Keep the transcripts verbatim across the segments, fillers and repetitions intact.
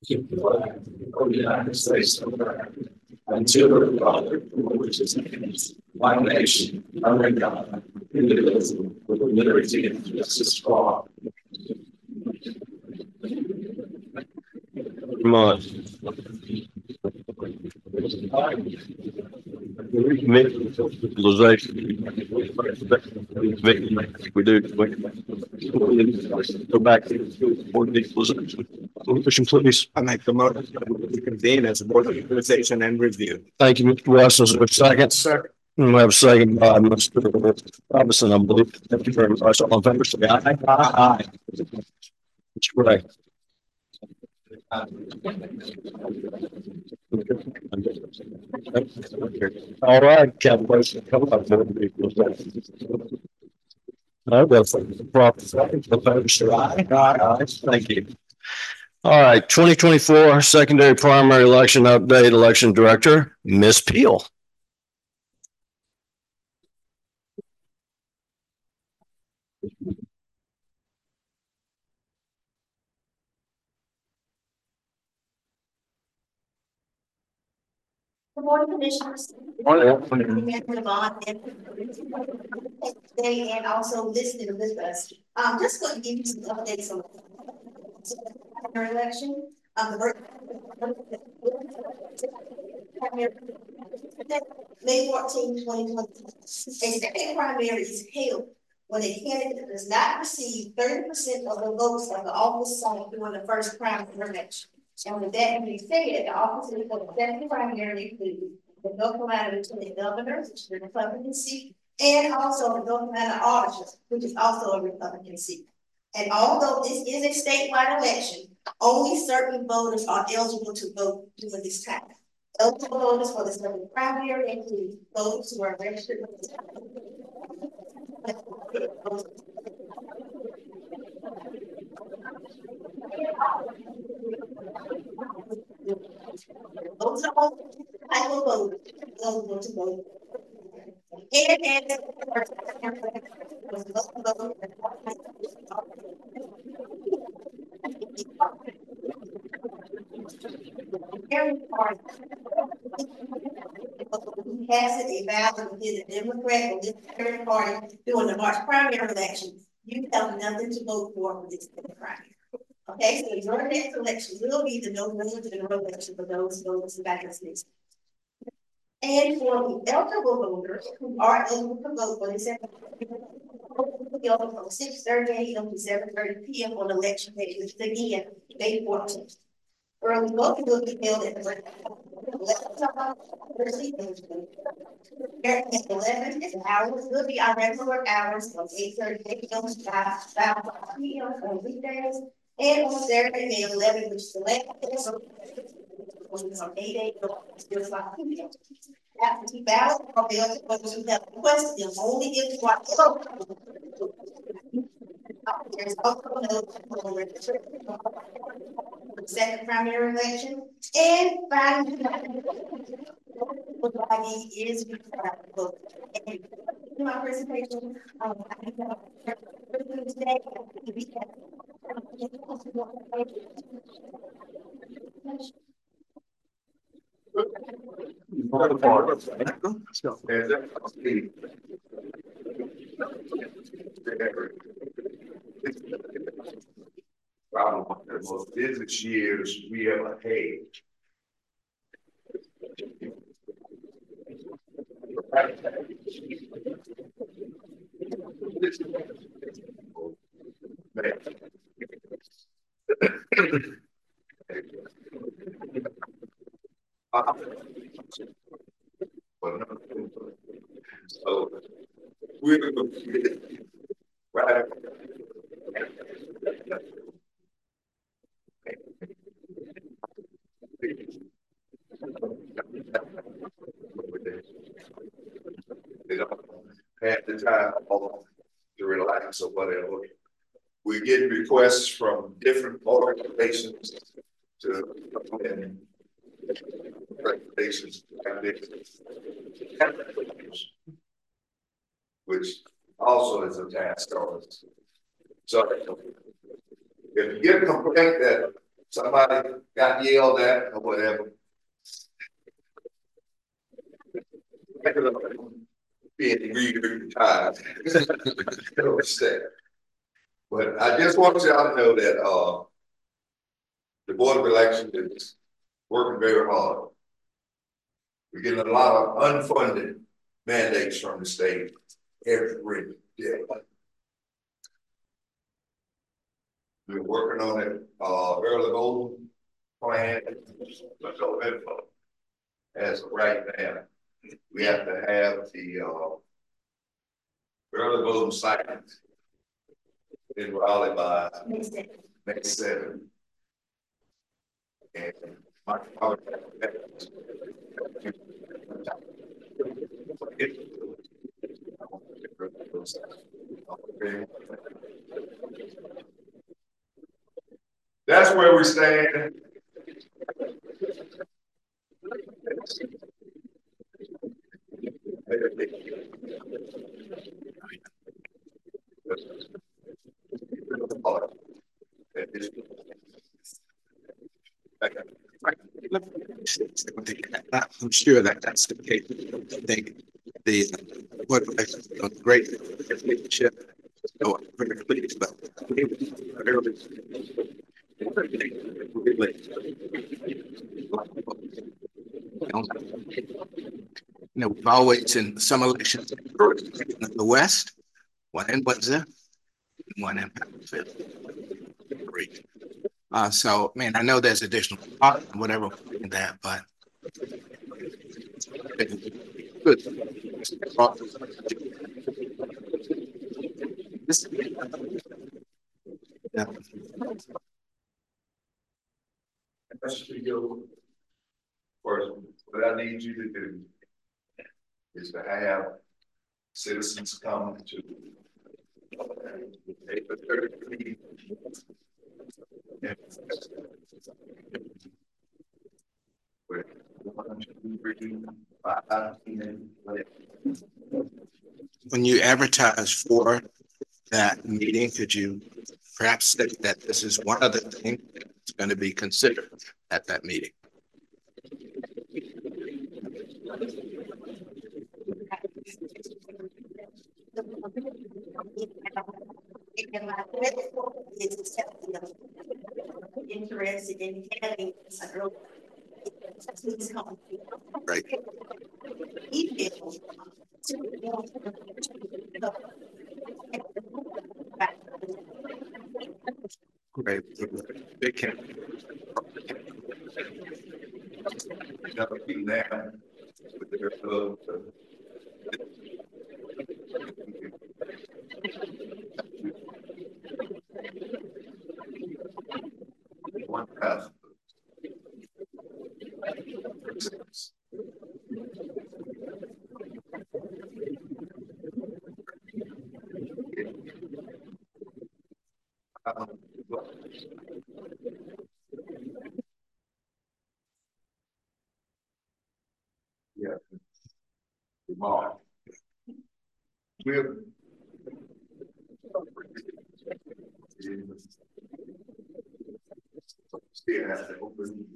keep the flag of the United States of America, and to the republic for which it stands, one nation, under God, indivisible, with liberty and justice for all. Much. We do. Go back to board of equalization. Motion, please. I make the motion to convene as a board of equalization and review. Thank you, Mister West. Is there a second? Sir. We have a second by Mister Robinson, I believe. Thank you very much. All in favor, say aye. Aye. It's correct. All right, Captain. Come up. I will second the proper second. The favor, say aye. Aye. Thank you. All right, twenty twenty-four secondary primary election update, election director, Miz Peel. Good morning, commissioners. Today and also listening with us. Um, just going to give you some updates on the election. Um, May fourteenth, twenty twenty. A second primary is held when a candidate does not receive thirty percent of the votes of the office site during the first primary election. And with that being said, the officers of the second primary include the North Carolina Lieutenant Governor, which is a Republican seat, and also the North Carolina Auditor, which is also a Republican seat. And although this is a statewide election, only certain voters are eligible to vote during this time. Eligible voters for the second primary include those who are registered with the those are all type of voters eligible to vote. And, and who has it a valid within the Democrat or Libertarian Party during the March primary election, you have nothing to vote for for this primary. Okay, so your next election will be the November general election for those voters in back states. And for the eligible voters who are eligible to vote for this from six thirty a m to seven thirty p m on election day, which is again May fourteenth. Early voting will be held at eleven hours will be our regular hours from eight thirty a m to five p m on weekdays, and on Saturday, May eleventh, which is the last from eight a m to five p m Absentee ballot are available for those who have requested them only if you are eligible. There's also no registration for the second primary election, and finally, what I need is required to vote. In my presentation, um, I have today. Probably one of the most business years we ever had. So we're going to right. They don't have the time to relax or whatever. We get requests from different organizations to and recommendations, which also is a task on us. So if you get a complaint that somebody got yelled at or whatever. Being really tired. But I just want y'all to know that uh, the Board of Elections is working very hard. We're getting a lot of unfunded mandates from the state every day. We're working on it, uh, early voting plan, but no info. As of right now, we have to have the uh, early voting site in Raleigh by May seventh. And my father, that's where we stand. I'm sure that that's the case. I think the what a great leadership. So I'm very pleased, but you know, we've always in some elections in the West, one in Windsor, one in Patterson. Great. Uh, so, man, I know there's additional whatever in that, but good. This, yeah. That's to you. First, what I need you to do is to have citizens come to April thirtieth. When you advertise for that meeting, could you perhaps state that this is one of the things that's going to be considered at that meeting? Interested in having a girl. Right. Great. Big camp. Never been there with their club. One path. Um, yeah. Tomorrow. We're still have to open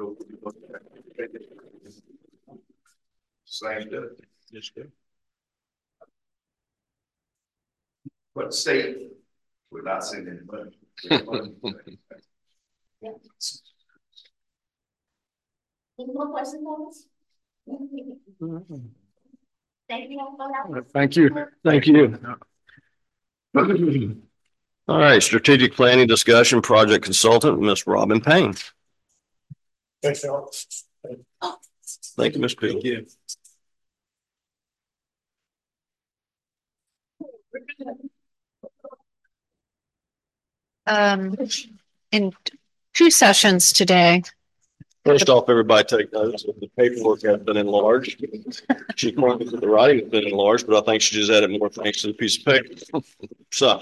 same stuff. Yes, sir. But state, we're not sending money. Yeah. Any more questions on this? Thank you all for that. Thank you. Thank you. All right, strategic planning discussion, project consultant, Miss Robin Payne. Thanks, y'all. Thank you, Miz Peel. Thank you. Um, in two sessions today. First off, everybody take notes. The paperwork has been enlarged. She pointed that the writing has been enlarged, but I think she just added more things to the piece of paper. So.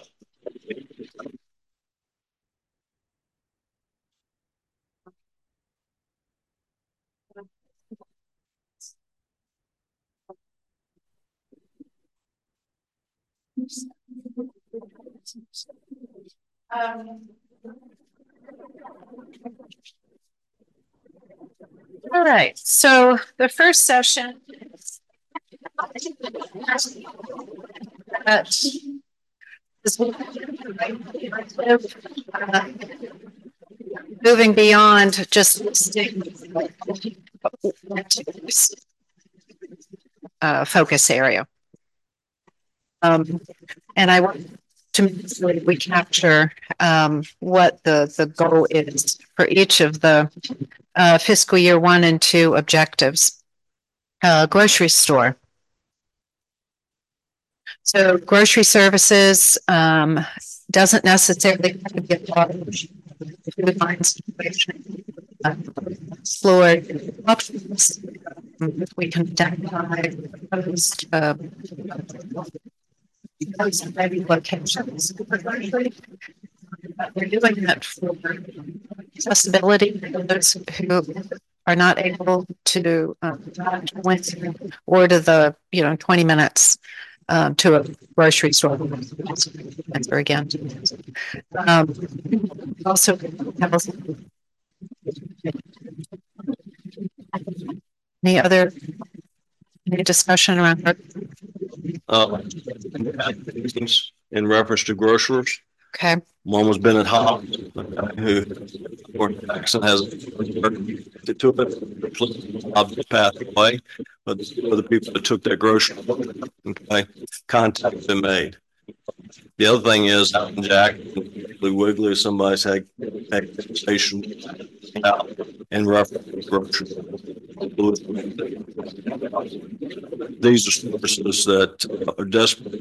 Um, All right, so the first session. Uh, moving beyond just uh, focus area. Um, and I want to make sure we capture um, what the, the goal is for each of the uh, fiscal year one and two objectives. Uh, grocery store. So grocery services um, doesn't necessarily have to be a part of the food situation. Uh, explore options. We can identify those uh, locations. We're doing that for accessibility for those who are not able to um, or to the you know twenty minutes um, to a grocery store. Answer again. Um, also, any other any discussion around that? Uh, in reference to grocers. Okay. One was Bennett Hobbs, who or Jackson has to took it passed away, but for the people that took that grocery, okay, contact been made. The other thing is Jack Wiggly, somebody's had a station out in reference to grocery. These are services that are desperate.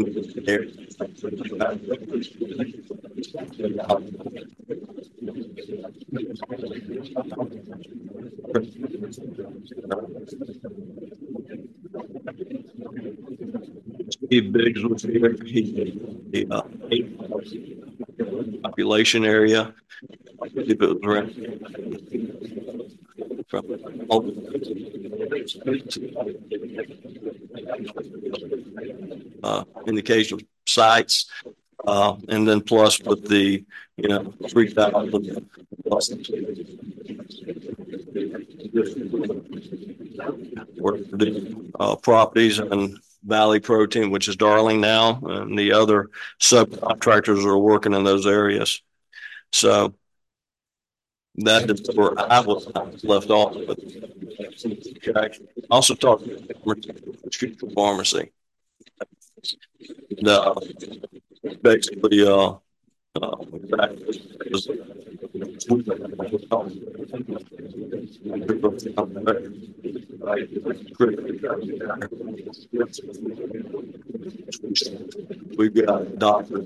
Steve Biggs was here. He, the uh, population area. I believe it was around from uh, indication of sites, uh, and then plus with the you know three thousand plus uh, properties and Valley Protein, which is Darling now, and the other subcontractors are working in those areas. So that is where I was left off. But also talked about pharmacy. The, basically, uh, uh, we've got doctors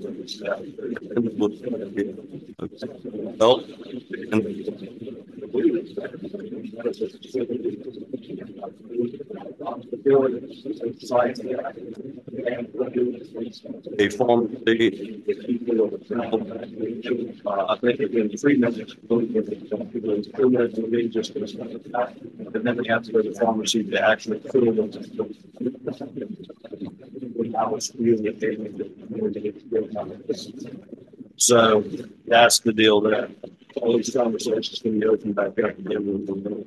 a pharmacy. Uh, I think it's three minutes. Two minutes will be just, and then we have to go to the pharmacy to actually fill them. So that's the deal there. All these conversations can be opened back up again.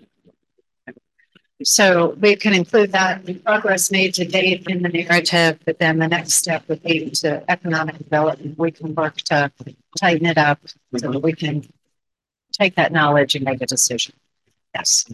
So we can include that in progress made to date in the narrative, but then the next step would be to economic development. We can work to tighten it up so that we can take that knowledge and make a decision. Yes.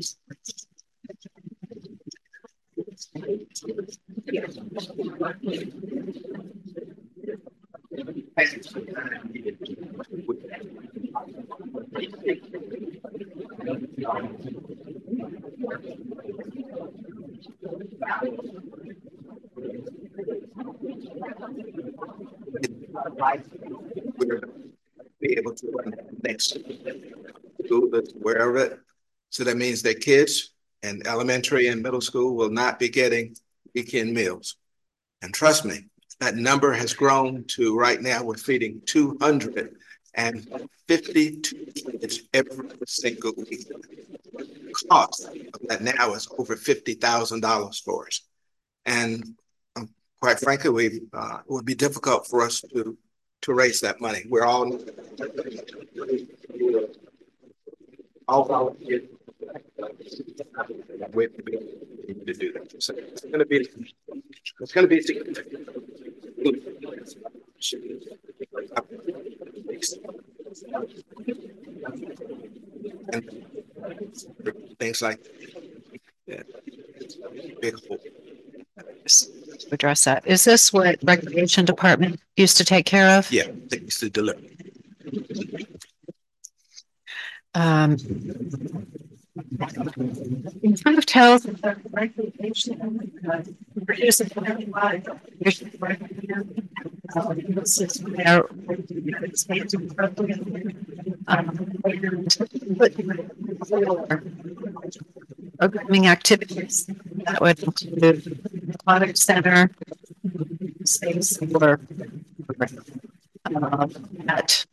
We're be able to run next wherever it. So that means that kids in elementary and middle school will not be getting weekend meals. And trust me, that number has grown to right now we're feeding two hundred fifty-two kids every single week. The cost of that now is over fifty thousand dollars for us. And um, quite frankly, we uh, it would be difficult for us to to raise that money. We're all all volunteers. we need to do that. So it's going to be, it's going to be significant. And things like that. Big hole. Address that. Is this what recreation department used to take care of? Yeah, they used to deliver. Um, it kind of tells that recreation produces programming activities that would include aquatic center, space for uh, that.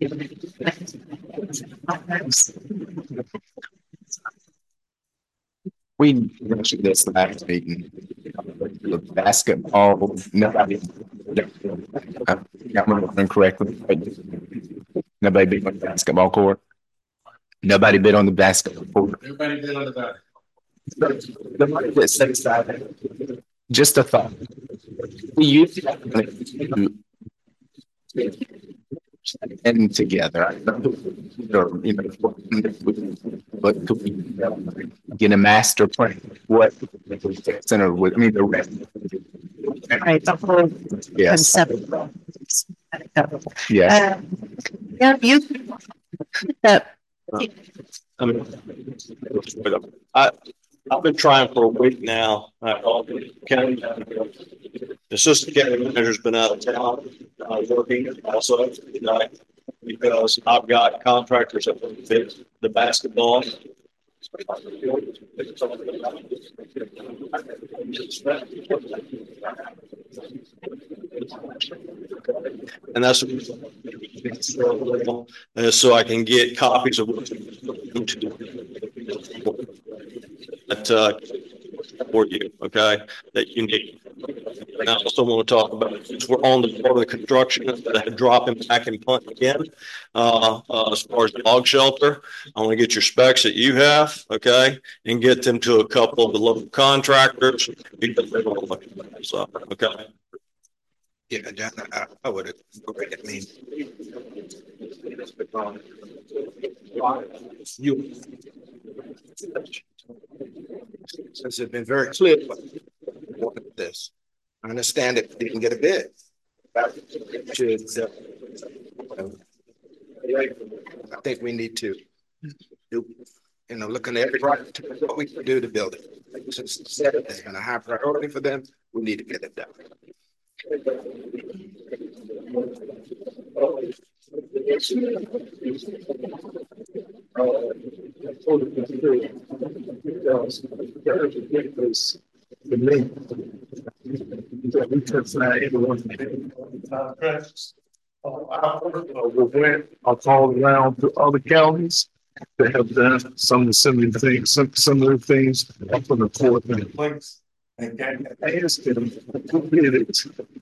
We mentioned this last meeting. The basketball, nobody, I'm remembering correctly. Nobody bid on the basketball court. Nobody bid on the basketball court. Everybody bid on the back. The money that's set aside, just a thought. We use that money to and together, I don't know, or, you know, but could we get a master plan? What the center would, I mean, the rest. Right, the whole Yes. concept. Yes. Uh, yeah, you that I mean, I, I've been trying for a week now. I called the county. The assistant county manager's been out of town, uh, working also tonight because I've got contractors that will fix the basketball. And that's uh, so I can get copies of what that uh, for you, okay, that you need. And I also want to talk about, since we're on the part of the construction, that dropping back and punt again, uh, uh, as far as the dog shelter, I want to get your specs that you have, okay, and get them to a couple of the local contractors. So, okay. Yeah, John, I, I would have, I mean, you, since it's been very clear about this, I understand it didn't get a bid. Should, uh, I think we need to do, you know, looking at every project, what we can do to build it. Since it's been a high priority for them, we need to get it done. I'll call around to other counties that have done some of the similar things, some, some of the things up on the court and place. And can ask them who did it.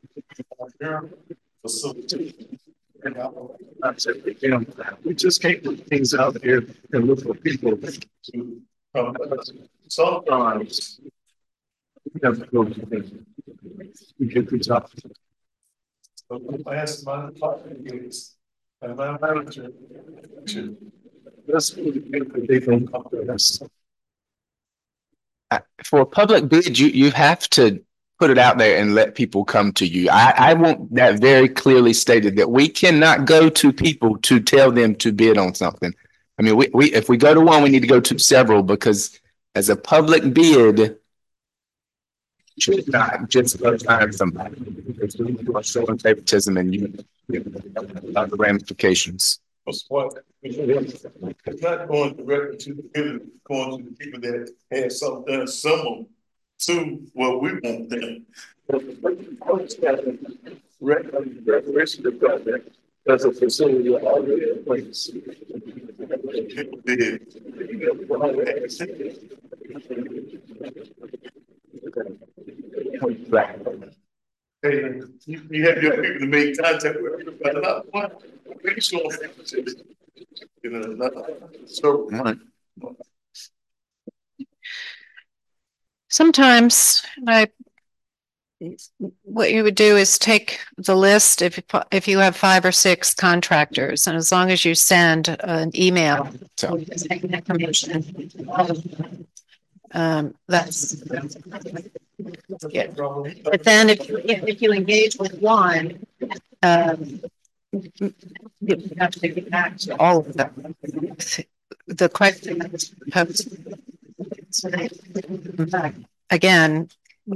Facility. And I said, you know, we just can't put things out there and look for people to come. Sometimes we have to go to them. We get the job. So I asked my department and my manager to let's they don't come to us. For a public bid, you, you have to put it out there and let people come to you. I, I want that very clearly stated that we cannot go to people to tell them to bid on something. I mean, we, we if we go to one, we need to go to several, because as a public bid, should not just go find somebody. It's showing favoritism and you know, the ramifications. What? It's not going directly to the people, going to the people that have something similar to what we want them. Recreation department as a facility already in place. Hey, you, you have your people to make contact with everybody. Not one. Pretty sure. You know, not so. Sometimes I, what you would do is take the list if, if you have five or six contractors, and as long as you send an email. So. Um, that's, yeah. But then if, if you engage with one, um, you have to get back to all of them. The question is posed. Again,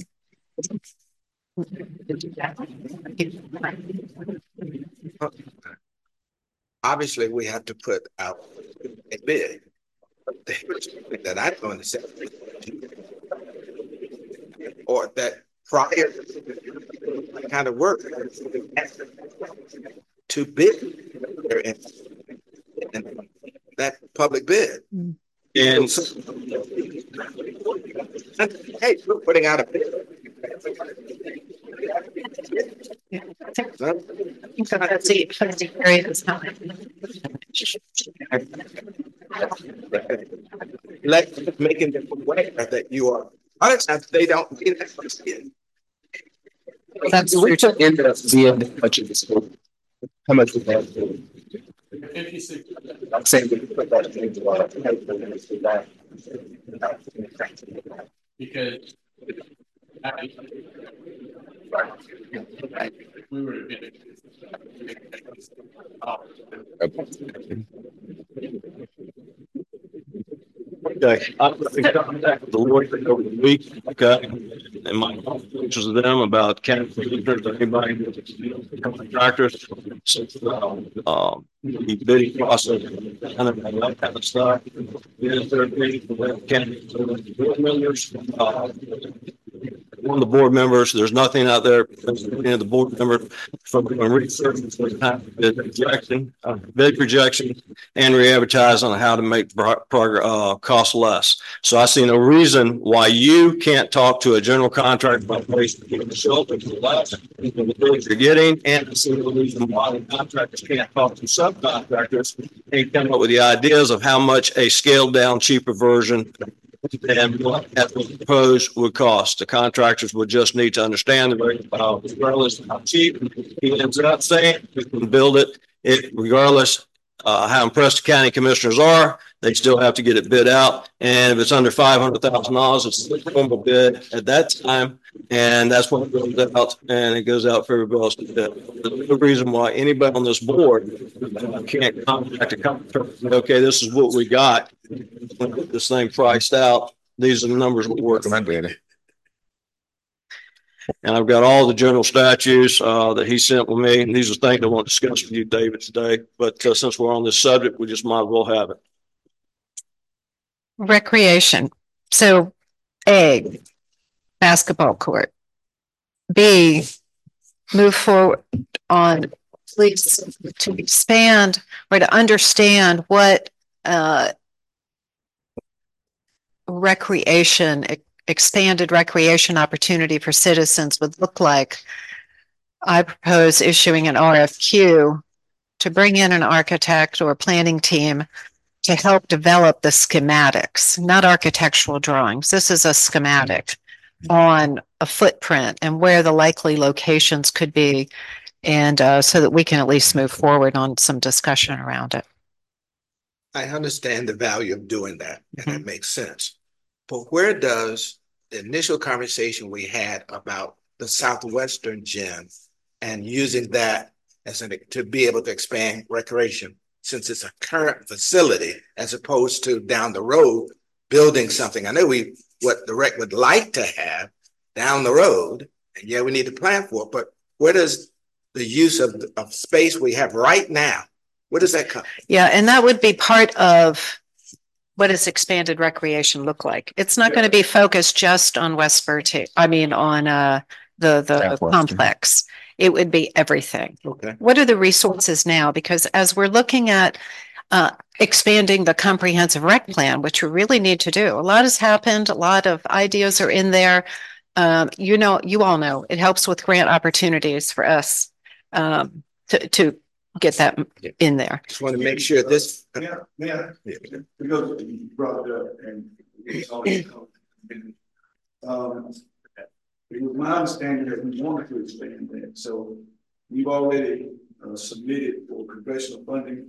obviously we have to put out a bid. That I don't understand, or that prior kind of work to bid and that public bid. And hey, we're putting out a bid. Yeah. That's the, that's the area that's not. Let making them aware that you are. Other times they don't. That's we took into the budget this whole. How much would that be? I'm saying we could put that into our Because we were okay, I've been in contact with the Lord over the week, okay, and my conversations with them about county commissioners or anybody contractors, so, um, the bidding process, kind of that kind of stuff. Is there any county board members? Uh, One of the board members, there's nothing out there. You know, the board member from doing research for bid projection, uh, bid projection, and re-advertise on how to make progress uh, cost less. So I see no reason why you can't talk to a general contractor about ways to get the shelter for less than the bids you're getting, and I see no reason why the contractors can't talk to subcontractors and come up with the ideas of how much a scaled down, cheaper version and what that was proposed would cost. The contractors would just need to understand the rate, uh, regardless of how cheap he ends up saying, we can build it. It regardless uh, how impressed the county commissioners are, they still have to get it bid out. And if it's under five hundred thousand dollars, it's a normal bid at that time. And that's when it goes out, and it goes out for everybody else to bid. There's no reason why anybody on this board can't contact a contractor. Okay, this is what we got. This thing priced out. These are the numbers we're working on. And I've got all the general statutes uh, that he sent with me. And these are things I want to discuss with you, David, today. But uh, since we're on this subject, we just might as well have it. Recreation. So A, basketball court. B, move forward on please to expand or to understand what uh, recreation, expanded recreation opportunity for citizens would look like. I propose issuing an R F Q to bring in an architect or planning team to help develop the schematics, not architectural drawings. This is a schematic on a footprint and where the likely locations could be, and uh, so that we can at least move forward on some discussion around it. I understand the value of doing that, and mm-hmm. It makes sense. But where does the initial conversation we had about the Southwestern gym and using that as an, to be able to expand recreation, since it's a current facility, as opposed to down the road building something? I know we what the rec would like to have down the road, and yeah, we need to plan for it. But where does the use of, of space we have right now, where does that come? Yeah, and that would be part of what does expanded recreation look like? It's not yeah. going to be focused just on West Bertie. I mean, on uh, the the complex. It would be everything. Okay. What are the resources now? Because as we're looking at uh, expanding the comprehensive rec plan, which we really need to do, a lot has happened. A lot of ideas are in there. Um, you know, you all know it helps with grant opportunities for us um, to to get that in there. Just want to make sure this. Yeah, yeah. yeah. Because you brought it up, and it's always Um, it was my understanding that we wanted to expand that, so we've already uh, submitted for congressional funding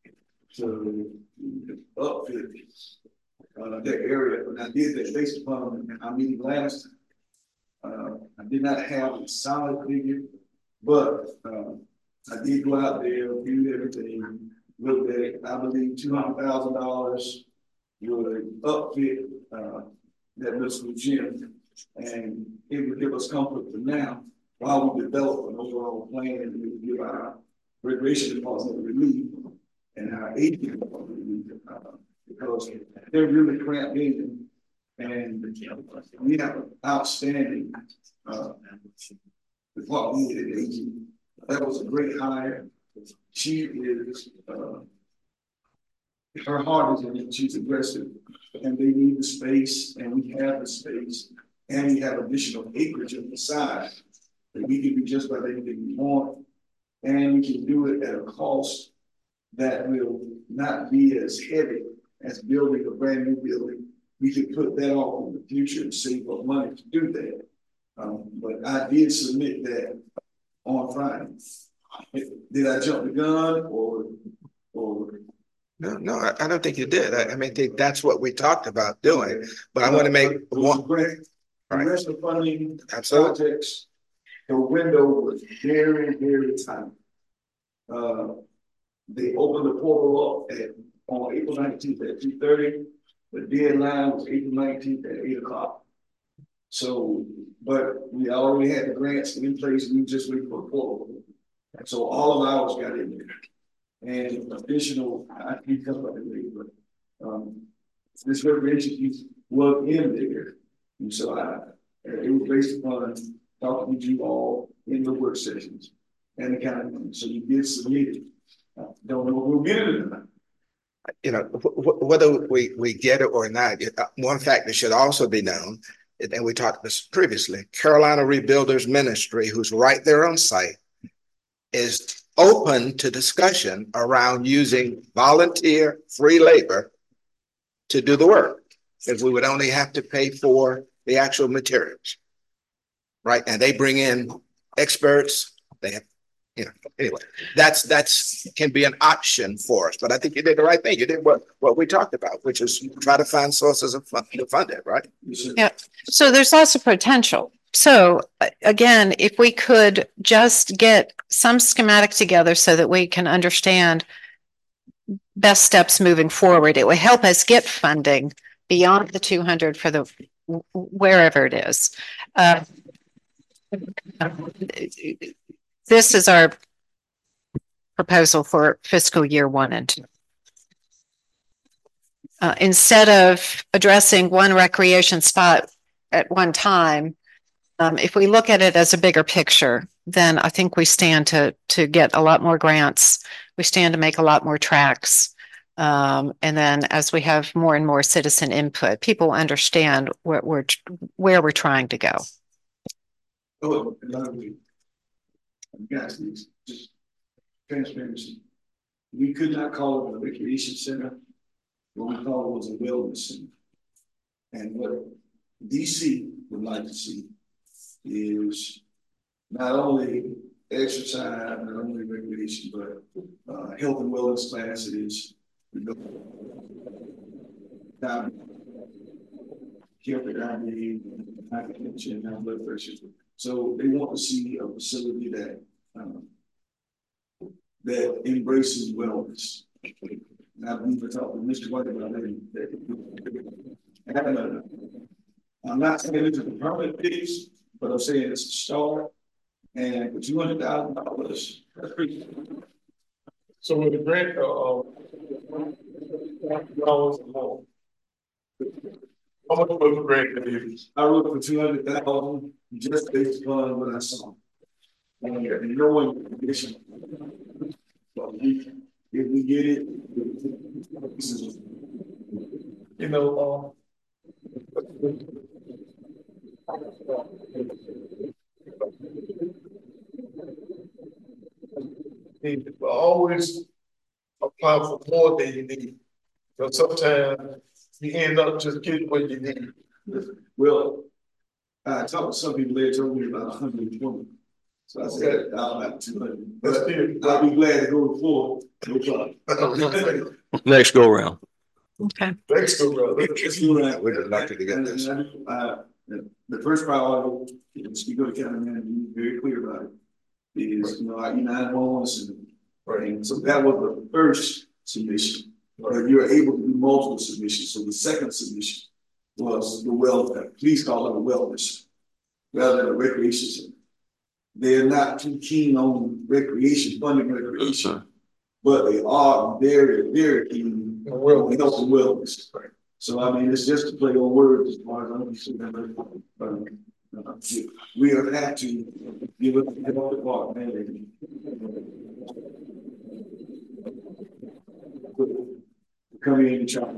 to upfit uh, that area, and I did that based upon our meeting last time. Uh, I did not have a solid figure, but uh, I did go out there, viewed everything, looked at it. I believe two hundred thousand dollars would upfit uh, that middle school gym, and it would give us comfort for now while we develop an overall plan and we give our recreation department relief and our agency department relief, uh, because they're really cramped in. And we have an outstanding uh, department at A G. That was a great hire. She is, uh, her heart is in it. She's aggressive, and they need the space, and we have the space, and we have additional acreage on the side that we can do just about anything we want, and we can do it at a cost that will not be as heavy as building a brand new building. We could put that off in the future and save up money to do that. Um, but I did submit that on Friday. Did I jump the gun or, or? No, no, I, I don't think you did. I, I mean, I think that's what we talked about doing, but I want to make one. Right. The Right. rest of funding Absolutely. projects, the window was very, very tight. Uh, they opened the portal up at, on April nineteenth at two thirty. The deadline was April nineteenth at eight o'clock. So, but we already had the grants in place, we just waited for the portal. And so all of ours got in there. And additional, I can't come up with it, but um, this recreation piece was in there. And so I, it was based upon talking to you all in the work sessions and the kind of thing. So you did submit it. I don't know if we'll get it or not. You know, wh whether we, we get it or not, one fact that should also be known, and we talked this previously, Carolina Rebuilders Ministry, who's right there on site, is open to discussion around using volunteer free labor to do the work, because we would only have to pay for the actual materials, right? And they bring in experts, they have, you know, anyway, that's, that's can be an option for us, but I think you did the right thing. You did what, what we talked about, which is try to find sources of fund to fund it, right? Yeah. So there's lots of potential. So again, if we could just get some schematic together so that we can understand best steps moving forward, it would help us get funding beyond the two hundred for the wherever it is. Uh, this is our proposal for fiscal year one and two. Uh, instead of addressing one recreation spot at one time, um, if we look at it as a bigger picture, then I think we stand to to get a lot more grants. We stand to make a lot more tracks. Um, and then as we have more and more citizen input, people understand where we're, where we're trying to go. Oh, guys, just transparency. We could not call it a recreation center. What we call it was a wellness center. And what D C would like to see is not only exercise, not only recreation, but uh, health and wellness classes, you know, healthy diabetes, hypertension, high blood pressure. So they want to see a facility that um, that embraces wellness. And I believe I talked with Mister White about that. And, uh, I'm not saying it's a permanent fix, but I'm saying it's a start. And for two hundred thousand dollars, that's pretty. So with the grant, uh, dollars a month, how much was the grant that is? I wrote for two hundred thousand just based upon what I saw. And knowing the condition. But we, if we get it, this is, You know, um, need to always apply for more than you need. Because sometimes you end up just getting what you need. well, I talked to some people, they told me about hundred and twenty. So I said, I'll have two hundred, That's but it. I'll be glad to go for no problem. Next go around. Okay. Thanks, bro. Let's do that. We'd like to get And- this. and I- uh, The the first priority, is you go to county manager, be very clear about it, is, you know, our E nine one one system. Right, so that was the first submission, but you're able to do multiple submissions, so the second submission was the well, please call it a wellness, rather than a recreation center. They're not too keen on recreation, funding recreation, but they are very, very keen on health and wellness. So I mean, it's just to play on words as far as I'm concerned. Um, uh, We have had to give it the health department. Come in and try.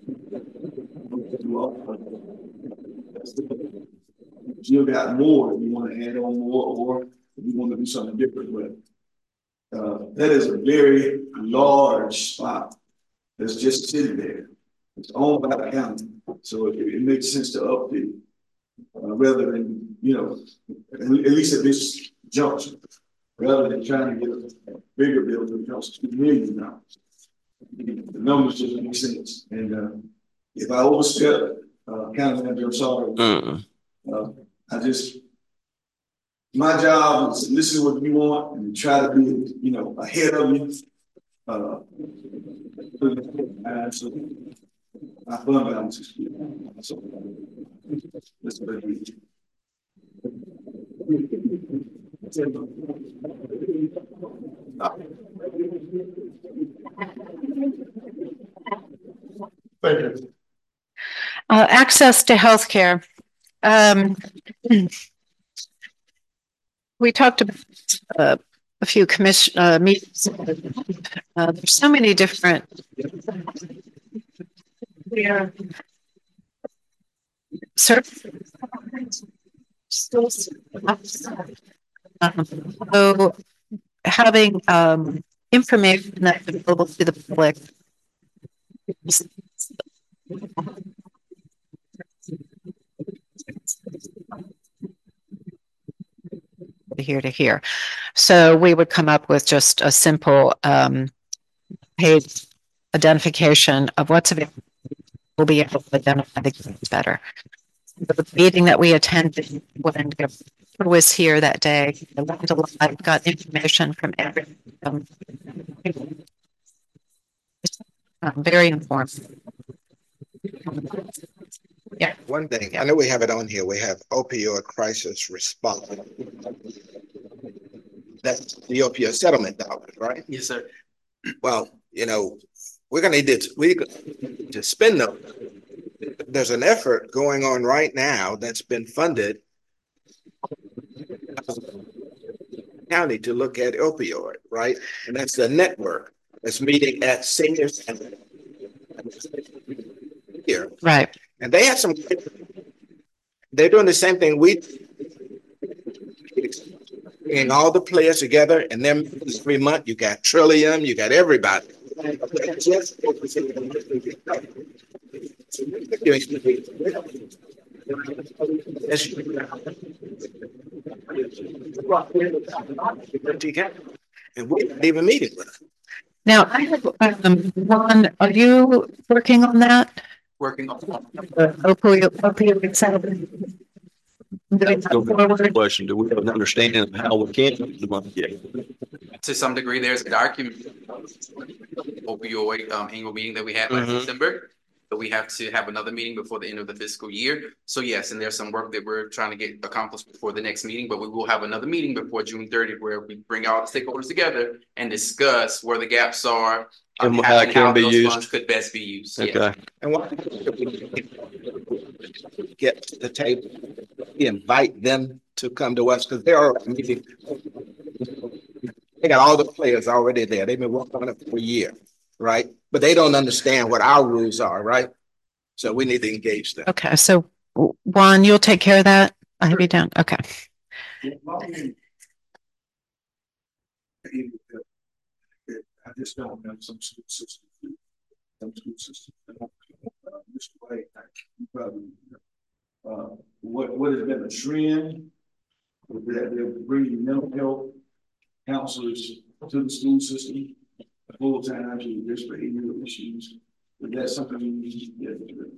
You got more, if you want to add on more, or if you want to do something different, but uh, that is a very large spot that's just sitting there. It's owned by the county, so it, it makes sense to update uh, rather than, you know, at, at least at this junction, rather than trying to get a bigger building that costs two million dollars. The numbers just make sense, and uh, if I overstep, uh, county manager, I'm sorry. Mm. Uh, I just, my job is to listen to what you want and try to be, you know, ahead of you. Uh, and so my fund balance is good. So that's what I do. Thank you. Uh, access to healthcare. Um, we talked about uh, a few commission uh, meetings. Uh, there's so many different. Yeah. Um, so having um, information that's available to the public. Here to here. So we would come up with just a simple um, page identification of what's available. We'll be able to identify the things better. The meeting that we attended when I was here that day, I got information from every um, um, very informative. Yeah. One thing, I know we have it on here, we have opioid crisis response. That's the opioid settlement dollars, right? Yes, sir. Well, you know, we're gonna need to, we to spend them. There's an effort going on right now that's been funded county to look at opioid, right? And that's the network that's meeting at senior center here. Right. And they have some, they're doing the same thing we, bringing all the players together, and then every month you got Trillium, you got everybody. And we didn't even meet it with them. Now, I have um, one. Are you working on that? Working on The opioid, opioid settlement. Question: do we have an understanding of how we can use the money yet? to some degree. There's a document opioid um, annual meeting that we had last Mhm. December. But we have to have another meeting before the end of the fiscal year. So yes, and there's some work that we're trying to get accomplished before the next meeting, but we will have another meeting before June thirtieth where we bring all the stakeholders together and discuss where the gaps are. um, And how it can be those used. funds could best be used. Yes. Okay. And what get to the table, we invite them to come to us because they are meeting. They got all the players already there. They've been working on it for a year, right? But they don't understand what our rules are, right? So we need to engage them. Okay, so Juan, you'll take care of that. I have you down. Okay. I just don't know some school systems. Some school systems. Uh, Mister White, you probably, uh, what what has been a trend, that they're bringing mental health counselors to the school system full time to address behavioral issues. But that's something we need to get into.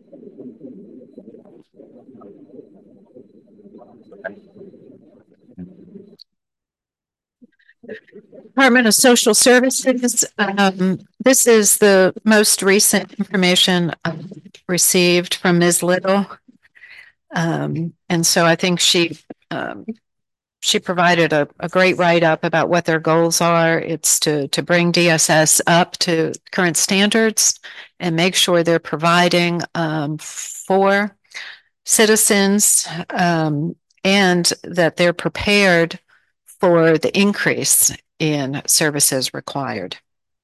Department of Social Services. Um, this is the most recent information I've received from Miz Little. Um, and so I think she um, she provided a, a great write-up about what their goals are. It's to, to bring D S S up to current standards and make sure they're providing um, for citizens um, and that they're prepared for the increase in services required.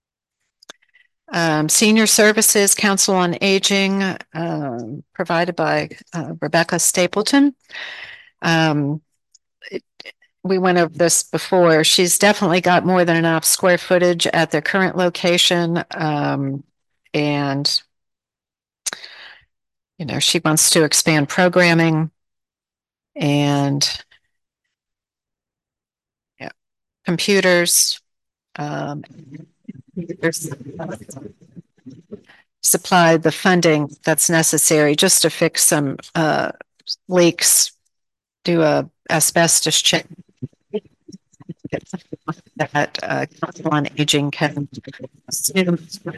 Um, Senior Services Council on Aging, um, provided by uh, Rebecca Stapleton. Um, it, we went over this before. She's definitely got more than enough square footage at their current location. Um, and, you know, she wants to expand programming and yeah, computers, um, supply the funding that's necessary just to fix some uh, leaks, do a asbestos check that uh, Council on Aging can assume.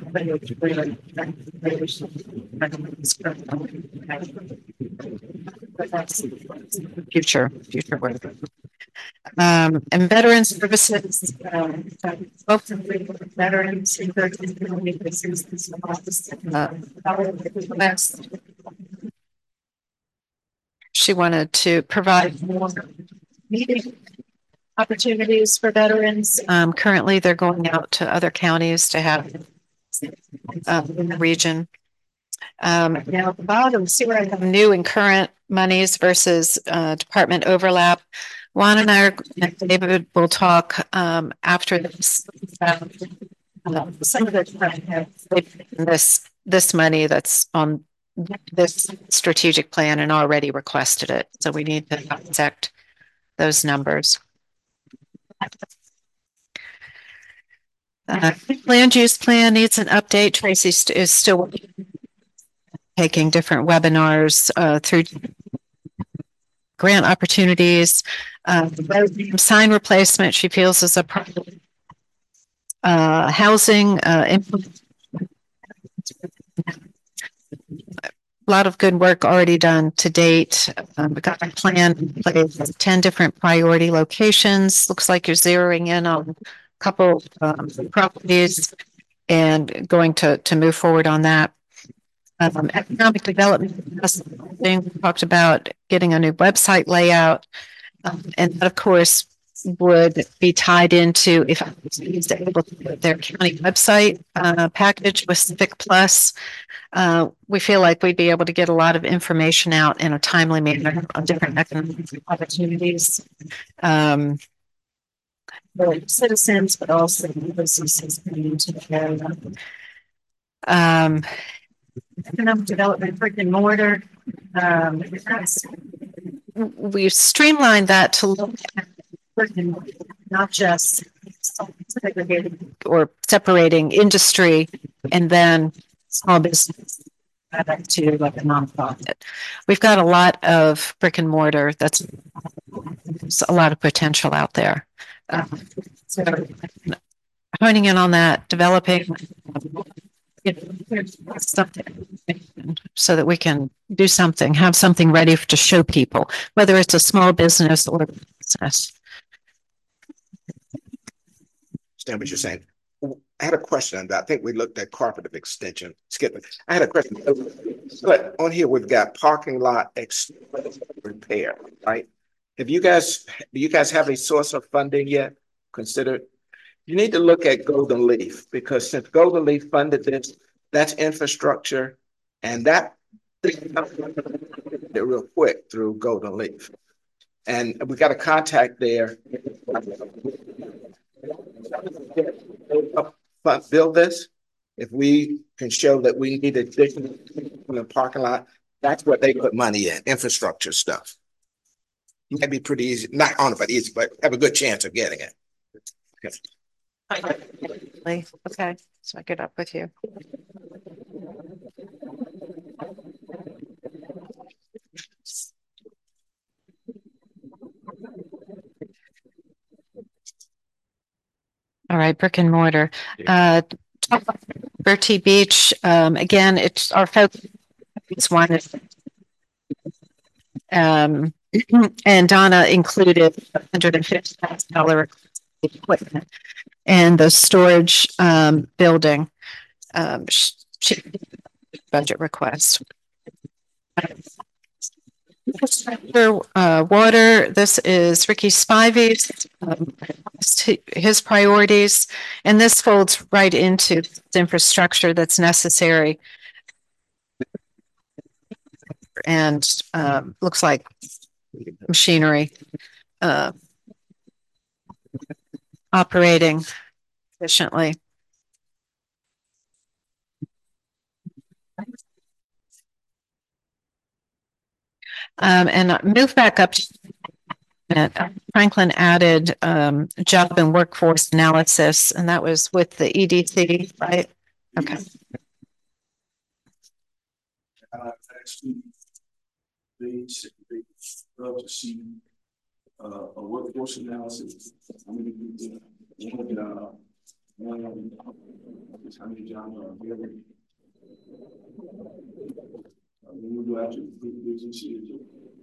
Future, future work. Um, and veteran services, um, both veterans, uh, she wanted to provide more meeting opportunities for veterans. Um, currently, they're going out to other counties to have uh, in the region. Um, now, at the bottom, see where I have new and current monies versus uh, department overlap. Juan and I, are, and David will talk um, after this. Uh, some of the have this this money that's on this strategic plan and already requested it, so we need to dissect those numbers. Uh, land use plan needs an update. Tracy st is still taking different webinars uh, through grant opportunities. Uh, sign replacement, she feels, is a problem. Uh, housing, uh, a lot of good work already done to date. Um, we got a plan in place, ten different priority locations. Looks like you're zeroing in on a couple um, properties and going to, to move forward on that. Um, economic development, we talked about getting a new website layout, um, and that, of course, would be tied into if I was able to put their county website uh, package with Civic Plus. Uh, we feel like we'd be able to get a lot of information out in a timely manner on different economic opportunities um, for citizens, but also businesses coming into the area. Um, economic development, brick and mortar. Um, we've streamlined that to look at brick and mortar, not just segregating or separating industry and then small business to like a nonprofit. We've got a lot of brick and mortar. That's a lot of potential out there. Uh, so honing in on that, developing you know, something so that we can do something, have something ready to show people, whether it's a small business or a business. Understand what you're saying. I had a question on that. I think we looked at carpet of extension. Skip it. I had a question. But on here, we've got parking lot repair, right? Have you guys, do you guys have a source of funding yet considered? You need to look at Golden Leaf, because since Golden Leaf funded this, that's infrastructure, and that real quick through Golden Leaf. And we got a contact there. Build this. If we can show that we need additional in the parking lot, That's what they put money in, infrastructure stuff. Might be pretty easy, not on it, but easy, but have a good chance of getting it. Okay, okay, so I get up with you. All right, brick and mortar. Uh, Bertie Beach, um, again, it's our focus. It's one is, um, and Donna included one hundred fifty thousand dollars equipment and the storage um, building um, budget request. Uh, water, this is Ricky Spivey's, um, his priorities, and this folds right into the infrastructure that's necessary. And um, looks like machinery uh, operating efficiently. Um, and move back up to Franklin added um, job and workforce analysis, and that was with the E D C, right? Okay. Uh, actually, they they love to see uh, a workforce analysis. How many people? One, uh, one, how many jobs are available? Uh, we will go after the business here.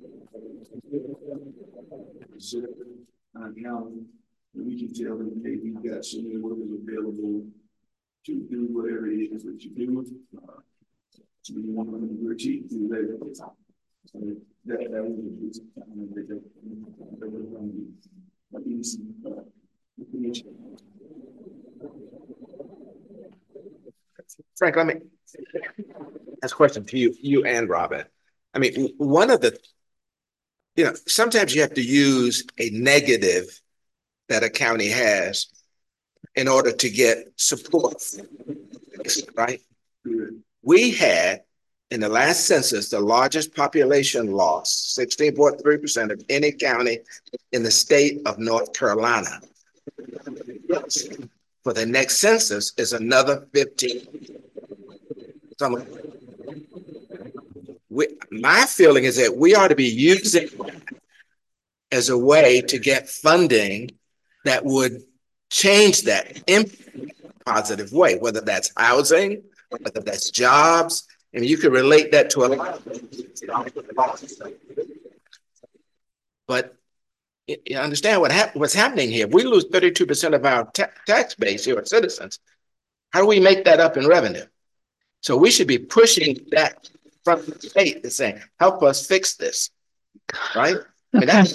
Uh, now we can tell them, hey, we've got so many workers available to do whatever it is that you do. Uh, so we want them to do it cheap, do that. So that that was a easy. Frank, let me ask a question to you, you and Robin. I mean, one of the, you know, sometimes you have to use a negative that a county has in order to get support, right? We had, in the last census, the largest population loss, sixteen point three percent of any county in the state of North Carolina. For the next census is another fifteen. Some, we, my feeling is that we ought to be using as a way to get funding that would change that in a positive way, whether that's housing, whether that's jobs. I mean, you could relate that to a lot of things. But you understand what hap what's happening here. If we lose thirty-two percent of our ta tax base here, our citizens, how do we make that up in revenue? So we should be pushing that from the state to say, help us fix this, right? I mean, that's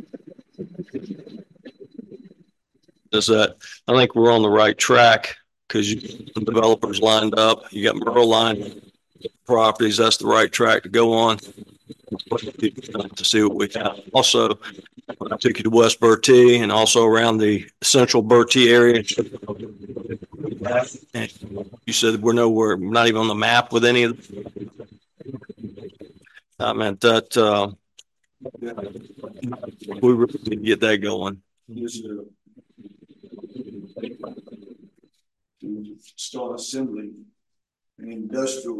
is that I think we're on the right track because you developers lined up. You got Merle lined properties. That's the right track to go on to see what we have. Also, when I took you to West Bertie and also around the central Bertie area, and you said we're nowhere, we're not even on the map with any of them. I meant that uh, we really need to get that going. To start assembling an industrial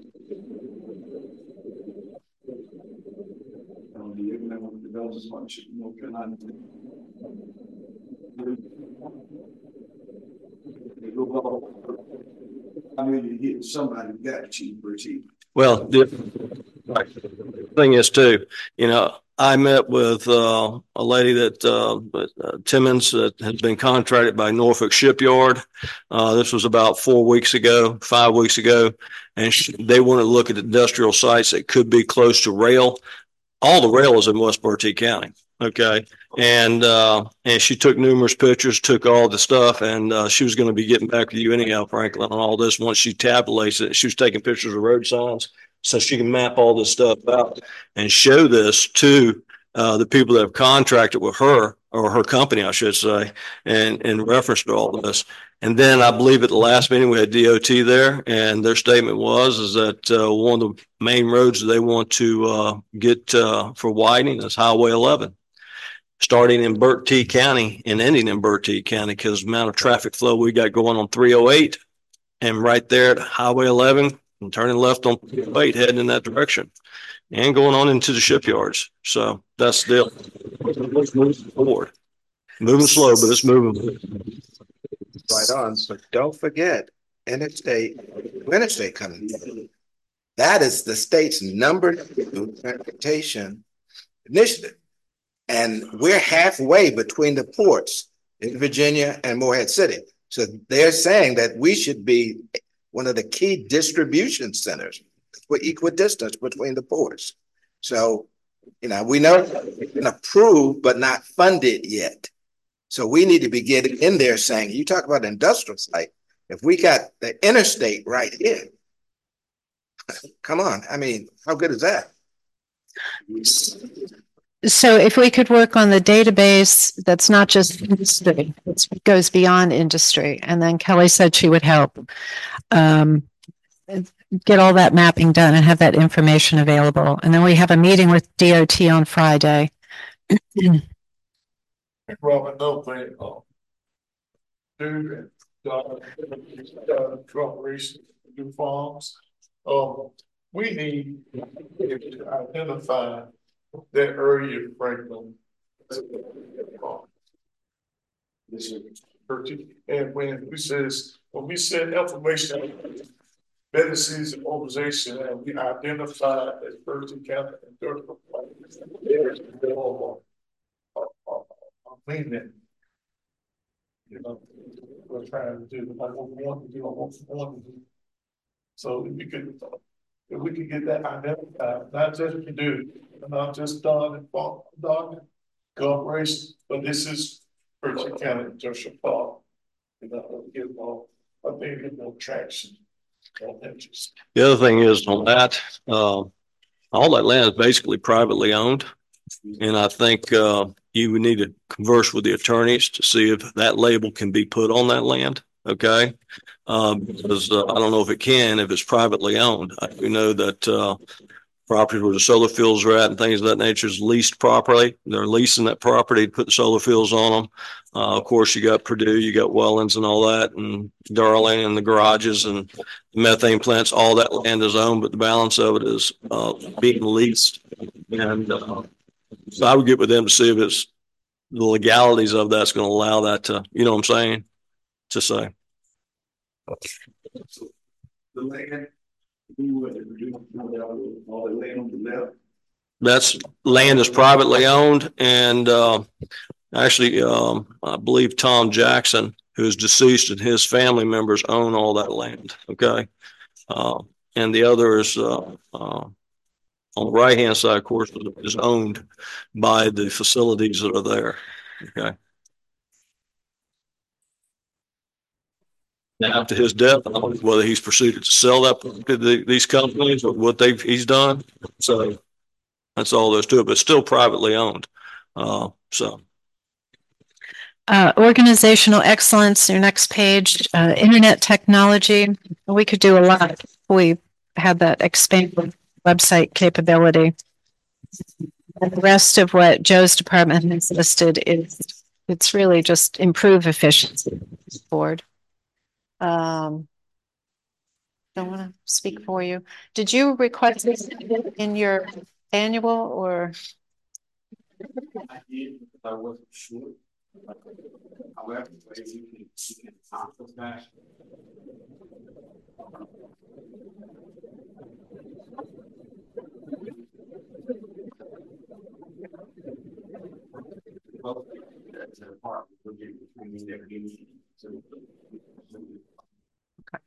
um, the Economic Development Partnership in North Carolina. They go off. I mean, you hit somebody got cheap or cheap. Well, the right. thing is too, you know, I met with uh, a lady that uh, uh, Timmons that has been contracted by Norfolk Shipyard. Uh, this was about four weeks ago, five weeks ago, and she, they want to look at industrial sites that could be close to rail. All the rail is in West Bertie County. Okay. And, uh, and she took numerous pictures, took all the stuff, and, uh, she was going to be getting back with you anyhow, Franklin, on all this. Once she tabulates it, she was taking pictures of road signs so she can map all this stuff out and show this to, uh, the people that have contracted with her, or her company, I should say, and in reference to all of this. And then I believe at the last meeting, we had D O T there, and their statement was, is that uh, one of the main roads that they want to uh, get uh, for widening is Highway eleven, starting in Bertie County and ending in Bertie County, because the amount of traffic flow we got going on three oh eight and right there at Highway eleven and turning left on three oh eight, heading in that direction and going on into the shipyards. So that's the deal. Let's move forward. Moving slow, but it's moving. Right on, but don't forget, interstate, interstate coming. That is the state's number two transportation initiative. And we're halfway between the ports in Virginia and Morehead City. So they're saying that we should be one of the key distribution centers for equidistance between the ports. So, you know, we know it's been approved, but not funded yet. So we need to be getting in there saying, you talk about industrial site, if we got the interstate right here, come on. I mean, how good is that? So if we could work on the database, that's not just industry, it goes beyond industry. And then Kelly said she would help um, get all that mapping done and have that information available. And then we have a meeting with D O T on Friday. Well, another thing, uh, do uh, uh, cooperation, do farms. Um, we need to identify that area of Franklin. This is and when we says when we send information, benefits and organization, and we identify as Bertie County industrial there's no meaning. You know, we're trying to do like what we want to do, what we want to do. So if we could, if we could get that identified, not just Purdue, not just Don and Don Corporation, but this is Bertie County Industrial Park. You know, get more, I think get more traction, more interest. The other thing is on that, uh, all that land is basically privately owned. And I think uh, you would need to converse with the attorneys to see if that label can be put on that land. Okay. Um, because uh, I don't know if it can, if it's privately owned. I do know that uh, properties where the solar fields are at and things of that nature is leased properly. They're leasing that property to put the solar fields on them. Uh, of course, you got Purdue, you got Wellens and all that, and Darling and the garages and the methane plants. All that land is owned, but the balance of it is uh, being leased. And uh, so I would get with them to see if it's the legalities of that's going to allow that to, you know what I'm saying, to say. So the land, we would all the land on the left. That's land is privately owned, and uh, actually, um, I believe Tom Jackson, who's deceased, and his family members own all that land. Okay, uh, and the other is uh, uh, on the right hand side, of course, is owned by the facilities that are there. Okay. Now, after his death, I don't know whether he's proceeded to sell that to the, these companies or what they've he's done. So that's all there's to it, but it's still privately owned. Uh, so. Uh, organizational excellence, your next page, uh, internet technology. We could do a lot if we had that expanded website capability. And the rest of what Joe's department has listed is, it's really just improve efficiency board. Um, don't want to speak for you. Did you request this in your annual or? I did, but I wasn't sure. However, if you can, you can accomplish that. Well, that's a part we're getting between their needs. Okay.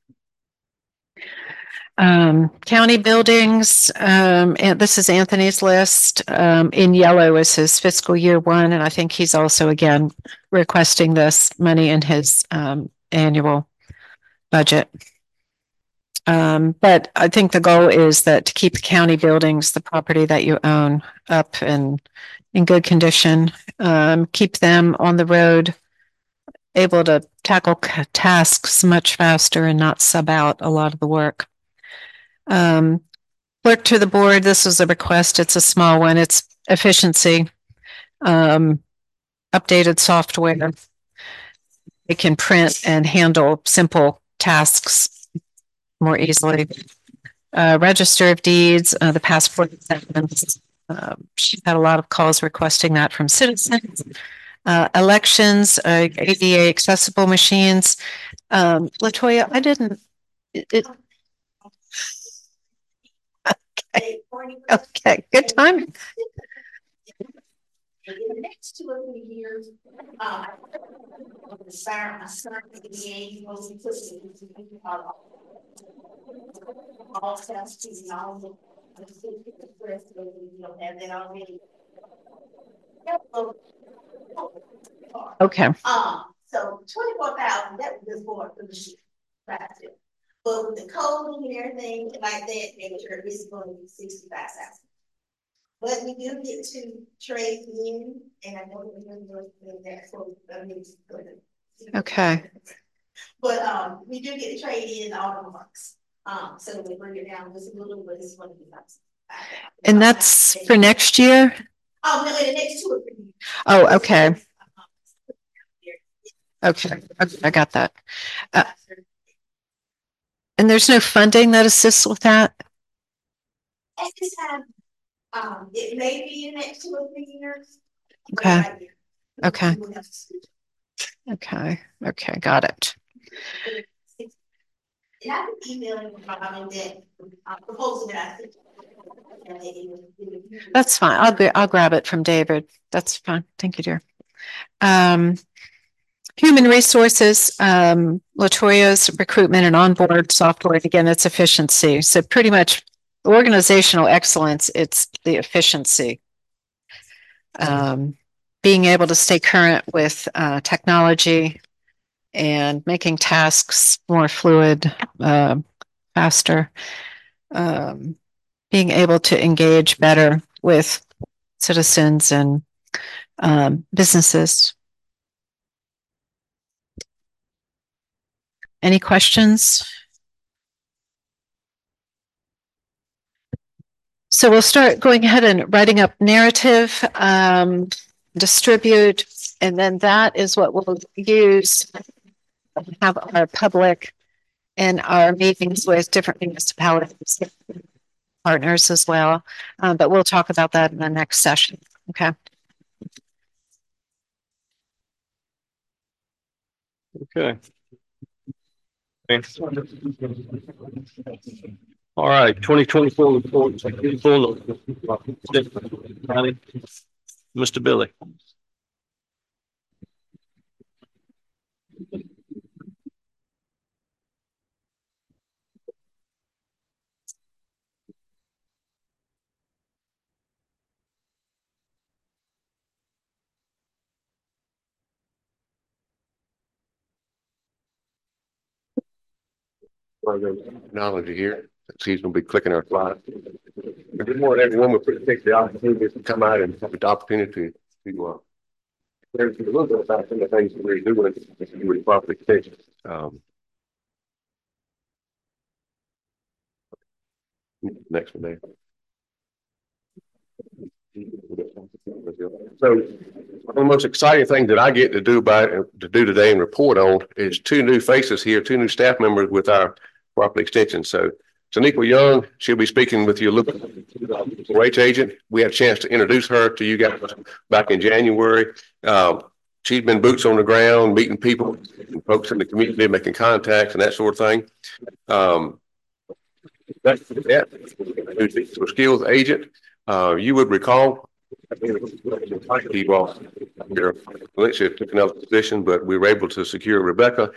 Um, county buildings, um, and this is Anthony's list. Um, in yellow is his fiscal year one, and I think he's also again requesting this money in his um, annual budget. Um, but I think the goal is that to keep the county buildings, the property that you own, up and in good condition, um, keep them on the road, able to tackle tasks much faster and not sub out a lot of the work. Um, clerk to the board, this was a request. It's a small one. It's efficiency, um, updated software. It can print and handle simple tasks more easily. Uh, register of deeds, uh, the passport acceptance. Uh, she's had a lot of calls requesting that from citizens. Uh, elections, uh, A D A accessible machines. Um, Latoya, I didn't. It, it, okay. Okay. Good timing. In the next two or three years, uh, the siren, my son, the A D A, goes and puts it into all tests and all the. You don't have that already. Okay. Um, so twenty-four thousand, that was just for the machine. But with the coding and everything like that, make sure it's going to be sixty-five thousand. But we do get to trade in, and I know we're going to do that for the Okay. But um, we do get to trade in all the marks. Um, so we bring it down just a little bit. It's going to be nice. And that's for next year? Oh, no, in the next two or three years. Oh, okay. Okay, okay, I got that. Uh, and there's no funding that assists with that? At this time, um, it may be in the next two or three years. Okay. Right, okay. Okay. Okay. Got it. And I can email you that uh, proposal that I think. That's fine. I'll be, I'll grab it from David. That's fine. Thank you, dear. Um, human resources, um, Latoya's recruitment and onboard software. Again, it's efficiency. So pretty much organizational excellence. It's the efficiency. Um, being able to stay current with uh, technology and making tasks more fluid, uh, faster. Um, being able to engage better with citizens and um, businesses. Any questions? So we'll start going ahead and writing up narrative, um, distribute, and then that is what we'll use, have our public and our meetings with different municipalities, partners as well. Um, but we'll talk about that in the next session. Okay. Okay. Thanks. All right, twenty twenty-four report. Mister Billy. Technology here. He's going to be clicking our slides. Good morning, everyone. We're pretty take the opportunity to come out and have the opportunity to uh, learn a little bit about some of the things that we're doing with property extension. Um, next one there. So, one of the most exciting things that I get to do by to do today and report on is two new faces here, two new staff members with our property extension. So, Saniqua Young, she'll be speaking with you a little bit. four H agent. We had a chance to introduce her to you guys back in January. Uh, she's been boots on the ground, meeting people, and folks in the community, making contacts and that sort of thing. Um, that's that. Who's a skills agent. Uh, you would recall, you all here, Valencia took another position, but we were able to secure Rebecca.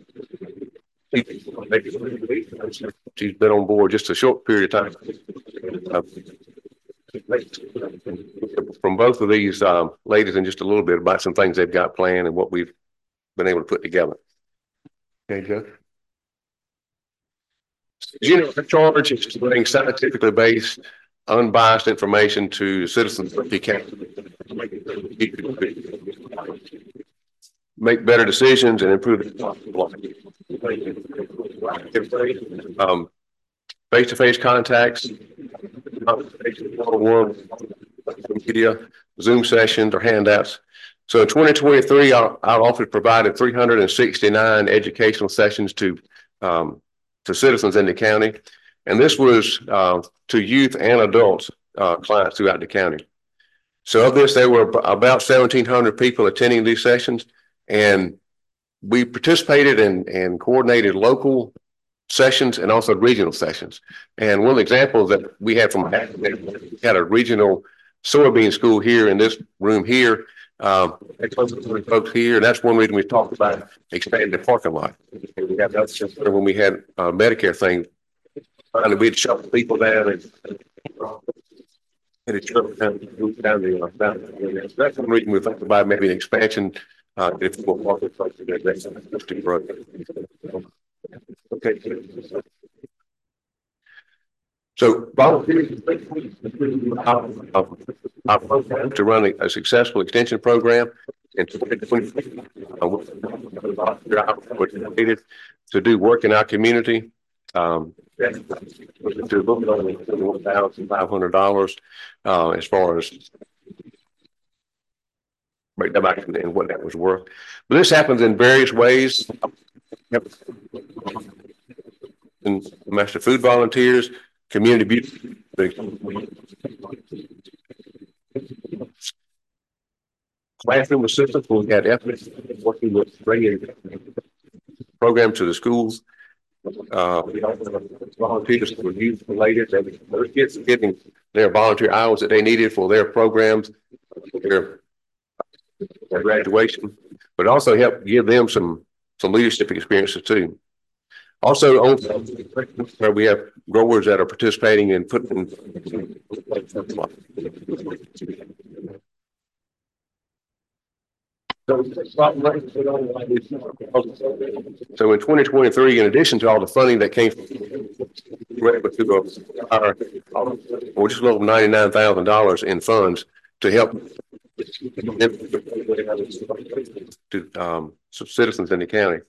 She's been on board just a short period of time. Uh, from both of these um, ladies in just a little bit about some things they've got planned and what we've been able to put together. Okay, Joe. You know, the charge is being scientifically based unbiased information to citizens of the county. Make better decisions and improve um, face-to-face contacts, media, Zoom sessions, or handouts. So in twenty twenty-three, our, our office provided three hundred sixty-nine educational sessions to um, to citizens in the county, and this was uh, to youth and adults uh, clients throughout the county. So of this, there were about seventeen hundred people attending these sessions, and we participated in and coordinated local sessions and also regional sessions. And one of the examples that we had from we had a regional soybean school here in this room here. Um, folks here, and that's one reason we talked about expanding the parking lot. We had that when we had a Medicare thing. Finally, we'd shut people down and and down, down the uh, down the, that's one reason we thought about maybe an expansion. Uh, if we'll walk it like that, that's interesting for us. Okay. So volunteers our program to run a, a successful extension program and to do work in our community. Um, to one thousand five hundred dollars uh, as far as break that back and what that was worth. But this happens in various ways. And master food volunteers, community beauty, classroom assistants. We had efforts working with bringing programs to the schools. Uh, volunteers were youth related. Those kids getting their volunteer hours that they needed for their programs, for their, their graduation, but also help give them some some leadership experiences too. Also, on where we have growers that are participating in putting. So in twenty twenty-three, in addition to all the funding that came to our, well, just a little ninety-nine thousand dollars in funds to help to um, citizens in the county.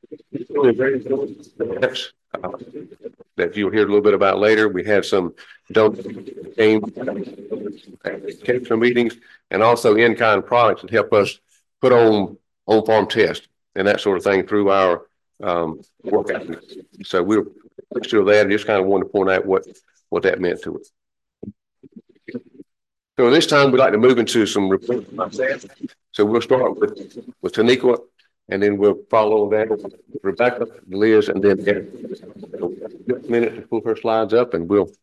Uh, that you'll hear a little bit about later. We had some don't game meetings and also in-kind products that help us put on on-farm tests and that sort of thing through our um, work ethic. So we're still there. Just kind of wanted to point out what what that meant to us. So this time we'd like to move into some reports. So we'll start with with Taniqua, and then we'll follow that with Rebecca, Liz, and then a minute to pull her slides up, and we'll.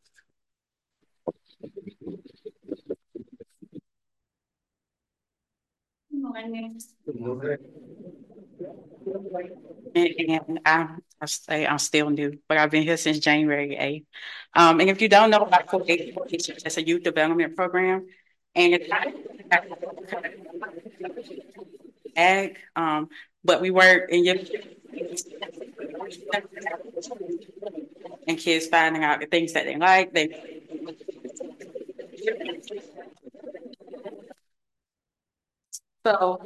And I, I say I'm still new, but I've been here since January eighth. Um, and if you don't know about four H, it's a youth development program, and it's ag, um, but we work in your and kids finding out the things that they like. They so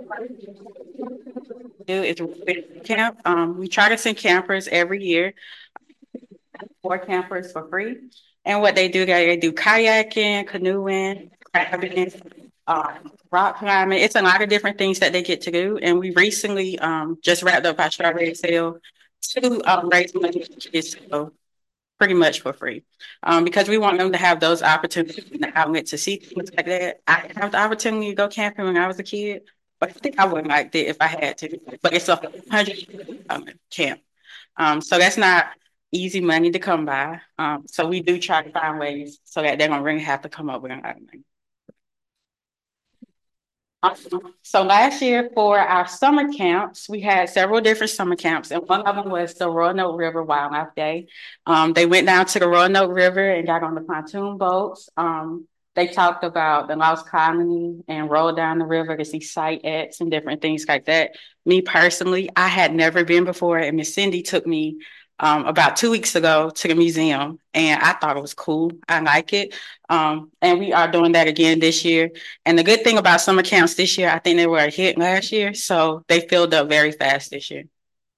do is camp. Um, we try to send campers every year, four campers for free. And what they do, they do kayaking, canoeing, crabbing, uh, rock climbing. It's a lot of different things that they get to do. And we recently um, just wrapped up our strawberry sale to um, raise money for kids, so pretty much for free, um, because we want them to have those opportunities and the outlet to see things like that. I have the opportunity to go camping when I was a kid, but I think I wouldn't like that if I had to. But it's a hundred um, camp, um, so that's not easy money to come by. Um, so we do try to find ways so that they don't really have to come up with a lot of money. So last year for our summer camps, we had several different summer camps, and one of them was the Roanoke River Wildlife Day. Um, they went down to the Roanoke River and got on the pontoon boats. Um, they talked about the lost colony and rode down the river to see site X and different things like that. Me personally, I had never been before, and Miss Cindy took me um, about two weeks ago to the museum, and I thought it was cool. I like it. Um, and we are doing that again this year. And the good thing about summer camps this year, I think they were a hit last year, so they filled up very fast this year.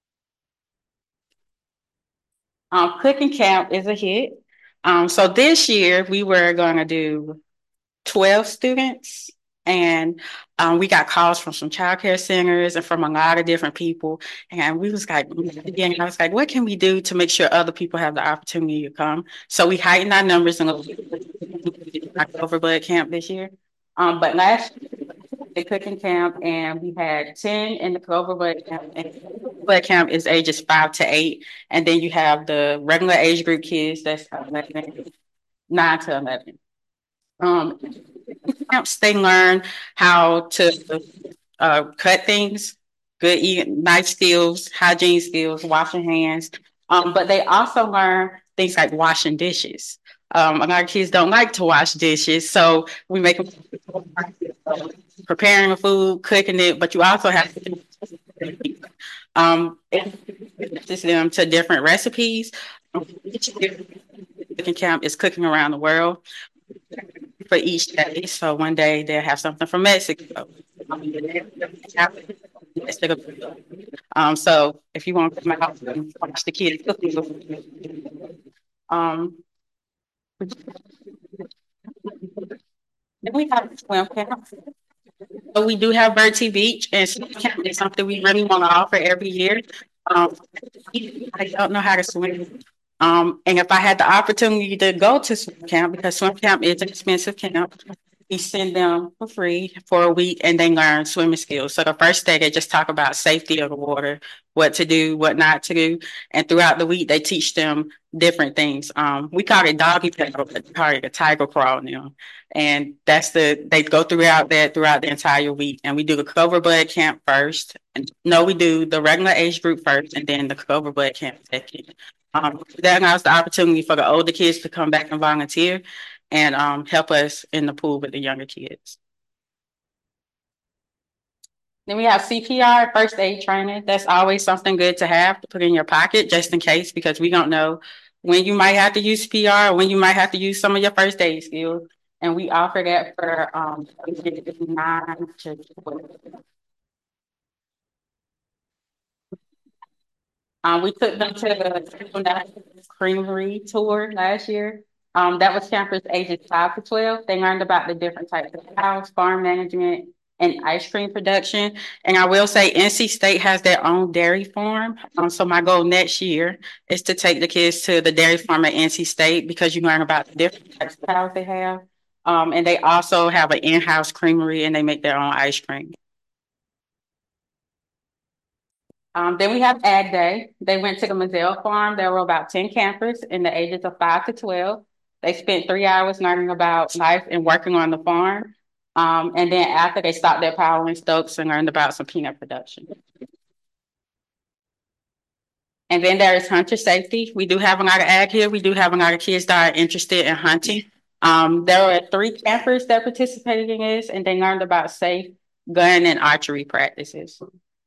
Um, cooking camp is a hit. Um, so this year we were going to do twelve students, and um, we got calls from some childcare centers and from a lot of different people. And we was like, again, I was like, what can we do to make sure other people have the opportunity to come? So we heightened our numbers in October Blood Camp this year. Um, but last year, the cooking camp, and we had ten in the Clover Blood Camp. And Blood Camp is ages five to eight, and then you have the regular age group kids that's eleven, nine to eleven. Um, camps, they learn how to uh, cut things, good eating, knife skills, hygiene skills, washing hands. Um, but they also learn things like washing dishes. Um, a lot of kids don't like to wash dishes, so we make them preparing the food, cooking it, but you also have to um, introduce them to different recipes. Cooking camp is cooking around the world for each day. So one day they'll have something from Mexico. Um, so if you want to come out and watch the kids cooking, um, then we have swim camp. So we do have Bertie Beach, and swim camp is something we really want to offer every year. Um, I don't know how to swim. Um, and if I had the opportunity to go to swim camp, because swim camp is an expensive camp, we send them for free for a week and they learn swimming skills. So the first day they just talk about safety of the water, what to do, what not to do. And throughout the week, they teach them different things. Um, we call it doggy paddle, but we call it a tiger crawl now. And that's the, they go throughout that throughout the entire week. And we do the Clover Blood Camp first. And no, we do the regular age group first and then the Clover Blood Camp second. Um, that allows the opportunity for the older kids to come back and volunteer and um, help us in the pool with the younger kids. Then we have C P R, first aid training. That's always something good to have to put in your pocket just in case, because we don't know when you might have to use C P R or when you might have to use some of your first aid skills. And we offer that for um, nine to twelve. Um, we took them to the Creamery tour last year. Um, that was campers ages five to twelve. They learned about the different types of cows, farm management, and ice cream production. And I will say N C State has their own dairy farm. Um, so my goal next year is to take the kids to the dairy farm at N C State, because you learn about the different types of cows they have. Um, and they also have an in-house creamery and they make their own ice cream. Um, then we have Ag Day. They went to the Mazzell farm. There were about ten campers in the ages of five to twelve. They spent three hours learning about life and working on the farm. Um, and then after, they stopped at Powell and Stokes and learned about some peanut production. And then there is hunter safety. We do have a lot of ag here. We do have a lot of kids that are interested in hunting. Um, there were three campers that participated in this, and they learned about safe gun and archery practices.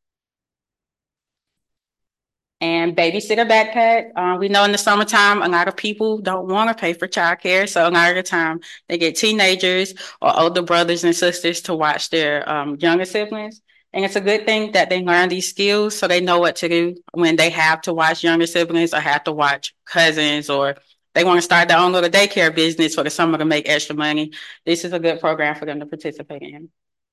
And babysitter backpack. Uh, we know in the summertime, a lot of people don't want to pay for childcare. So a lot of the time they get teenagers or older brothers and sisters to watch their um, younger siblings. And it's a good thing that they learn these skills so they know what to do when they have to watch younger siblings or have to watch cousins, or they want to start their own little daycare business for the summer to make extra money. This is a good program for them to participate in.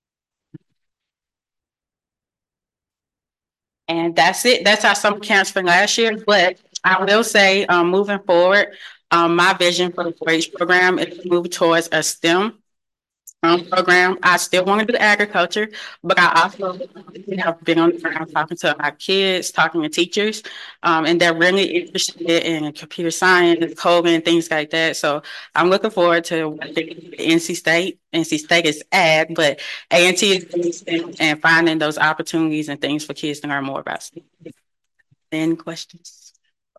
And that's it. That's our summer camps for last year. But I will say, um, moving forward, um, my vision for the four H program is to move towards a STEM um, program. I still want to do agriculture, but I also have been on the ground talking to our kids, talking to teachers, um, and they're really interested in computer science, coding, and things like that. So I'm looking forward to N C State. N C State is ag, but A and T is and finding those opportunities and things for kids to learn more about. Any questions?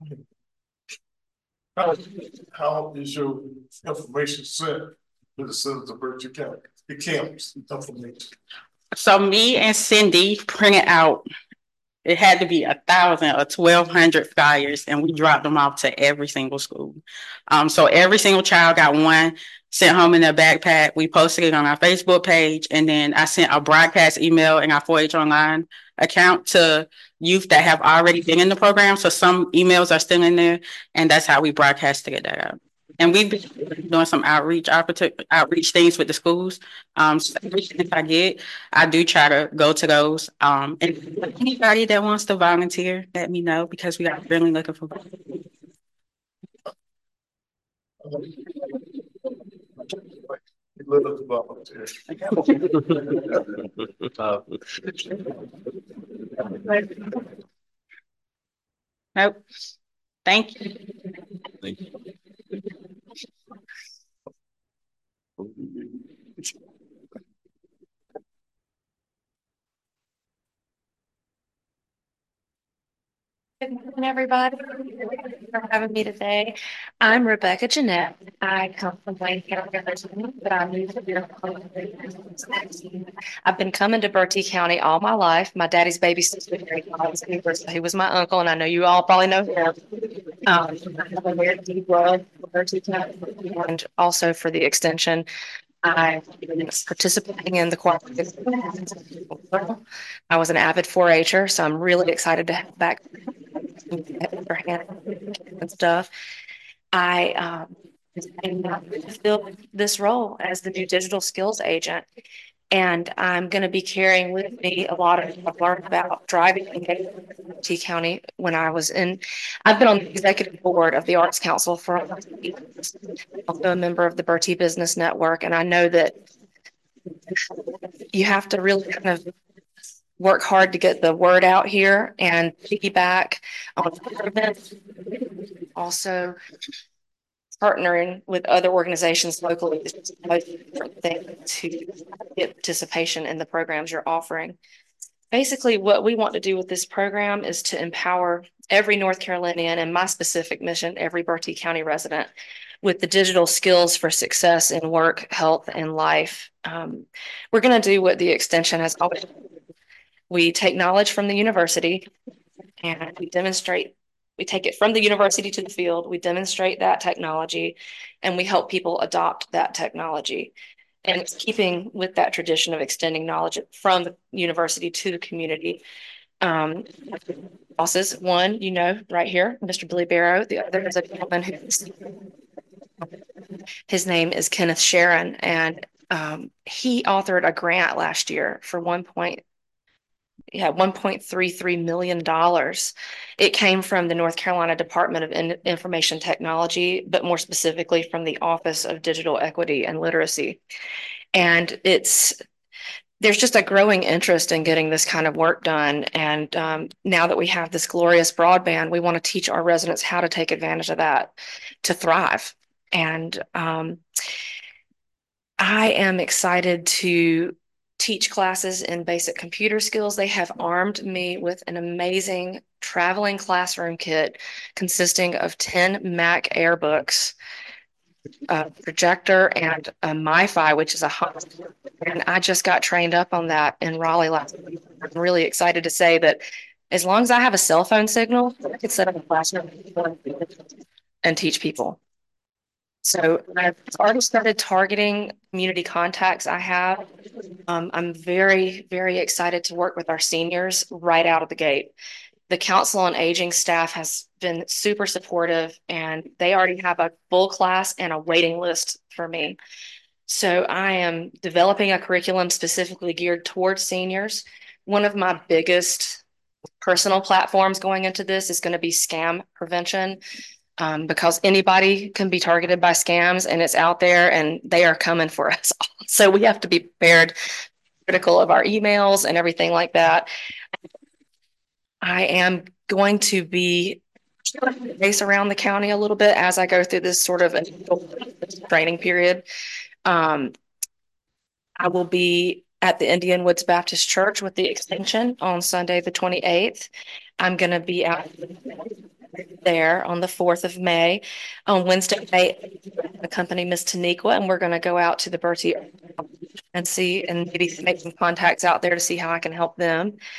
How, how is your information sent to the citizens of Berkeley County? The camps information. So me and Cindy print it out It had to be a thousand or twelve hundred flyers, and we dropped them off to every single school. Um, so every single child got one sent home in their backpack. We posted it on our Facebook page, and then I sent a broadcast email in our four H Online account to youth that have already been in the program. So some emails are still in there, and that's how we broadcast to get that out. And we've been doing some outreach outreach things with the schools. Um, so if I get, I do try to go to those. Um, and anybody that wants to volunteer, let me know, because we are really looking for volunteers. Nope. Thank you. Thank you. Good morning, everybody. Thanks for having me today. I'm Rebecca Jeanette. I come from Wayne County, but I moved here. I've been coming to Bertie County all my life. My daddy's baby sister, he was my uncle, and I know you all probably know him. Um, and also for the extension. I was participating in the cooperative. I was an avid four H-er, so I'm really excited to have back and stuff. I um, filled this role as the new digital skills agent, and I'm going to be carrying with me a lot of I've learned about driving in T County when I was in. I've been on the executive board of the Arts Council for also a member of the Bertie Business Network, and I know that you have to really kind of work hard to get the word out here and piggyback on events. Also partnering with other organizations locally to get participation in the programs you're offering. Basically, what we want to do with this program is to empower every North Carolinian, and my specific mission, every Bertie County resident, with the digital skills for success in work, health, and life. Um, we're going to do what the extension has always done. We take knowledge from the university and we demonstrate, we take it from the university to the field, we demonstrate that technology, and we help people adopt that technology. And it's keeping with that tradition of extending knowledge from the university to the community. Um, bosses, one, you know, right here, Mister Billy Barrow. The other is a gentleman who's, his name is Kenneth Sharon, and um, he authored a grant last year for one point yeah, one point three three million dollars. It came from the North Carolina Department of In- Information Technology, but more specifically from the Office of Digital Equity and Literacy. And it's there's just a growing interest in getting this kind of work done. And um, now that we have this glorious broadband, we want to teach our residents how to take advantage of that to thrive. And um, I am excited to teach classes in basic computer skills. They have armed me with an amazing traveling classroom kit consisting of ten Mac Air books, a projector, and a MiFi, which is a hot. And I just got trained up on that in Raleigh last week. I'm really excited to say that as long as I have a cell phone signal, I could set up a classroom and teach people. So I've already started targeting community contacts I have. Um, I'm very, very excited to work with our seniors right out of the gate. The Council on Aging staff has been super supportive, and they already have a full class and a waiting list for me. So I am developing a curriculum specifically geared towards seniors. One of my biggest personal platforms going into this is going to be scam prevention. Um, because anybody can be targeted by scams, and it's out there and they are coming for us. So we have to be prepared, critical of our emails and everything like that. I am going to be based around the county a little bit as I go through this sort of training period. Um, I will be at the Indian Woods Baptist Church with the extension on Sunday, the twenty-eighth. I'm going to be out there on the fourth of May. On Wednesday, I accompany Miss Taniqua, and we're going to go out to the Bertie and see and maybe make some contacts out there to see how I can help them.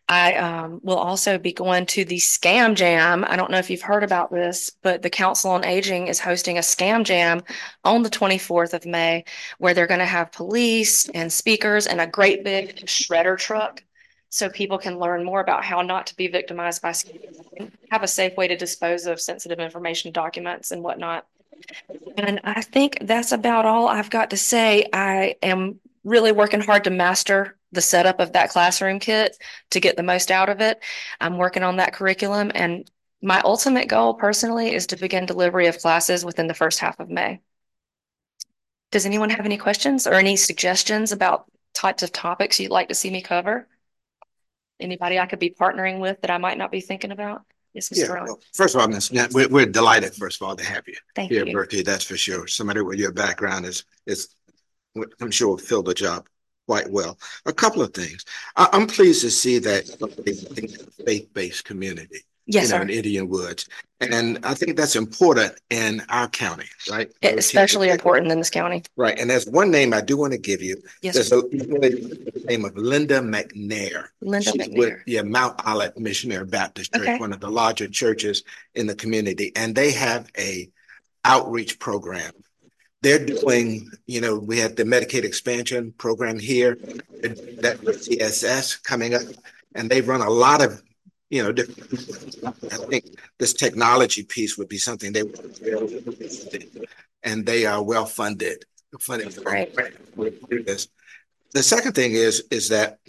I um, will also be going to the Scam Jam. I don't know if you've heard about this, but the Council on Aging is hosting a Scam Jam on the twenty-fourth of May, where they're going to have police and speakers and a great big shredder truck, so people can learn more about how not to be victimized by scamming, have a safe way to dispose of sensitive information, documents, and whatnot. And I think that's about all I've got to say. I am really working hard to master the setup of that classroom kit to get the most out of it. I'm working on that curriculum, and my ultimate goal personally is to begin delivery of classes within the first half of May. Does anyone have any questions or any suggestions about types of topics you'd like to see me cover? Anybody I could be partnering with that I might not be thinking about? Yes, Mister Yeah, well, first of all, Miz Nat, we're, we're delighted, first of all, to have you Thank here at you. Berkeley, that's for sure. Somebody with your background is, is, I'm sure will fill the job quite well. A couple of things. I, I'm pleased to see that faith-based community. Yes, you know, sir. in Indian Woods. And I think that's important in our county, right? Especially important in this county. Right. And there's one name I do want to give you. Yes, There's sir. a the name of Linda McNair. Linda She's McNair. with, yeah, Mount Olive Missionary Baptist Church, Okay. one of the larger churches in the community. And they have a outreach program. They're doing, you know, we had the Medicaid expansion program here, that with C S S coming up, and they run a lot of, you know, different, I think this technology piece would be something they would, and they are well funded. Funded for Right. this. The second thing is, is that,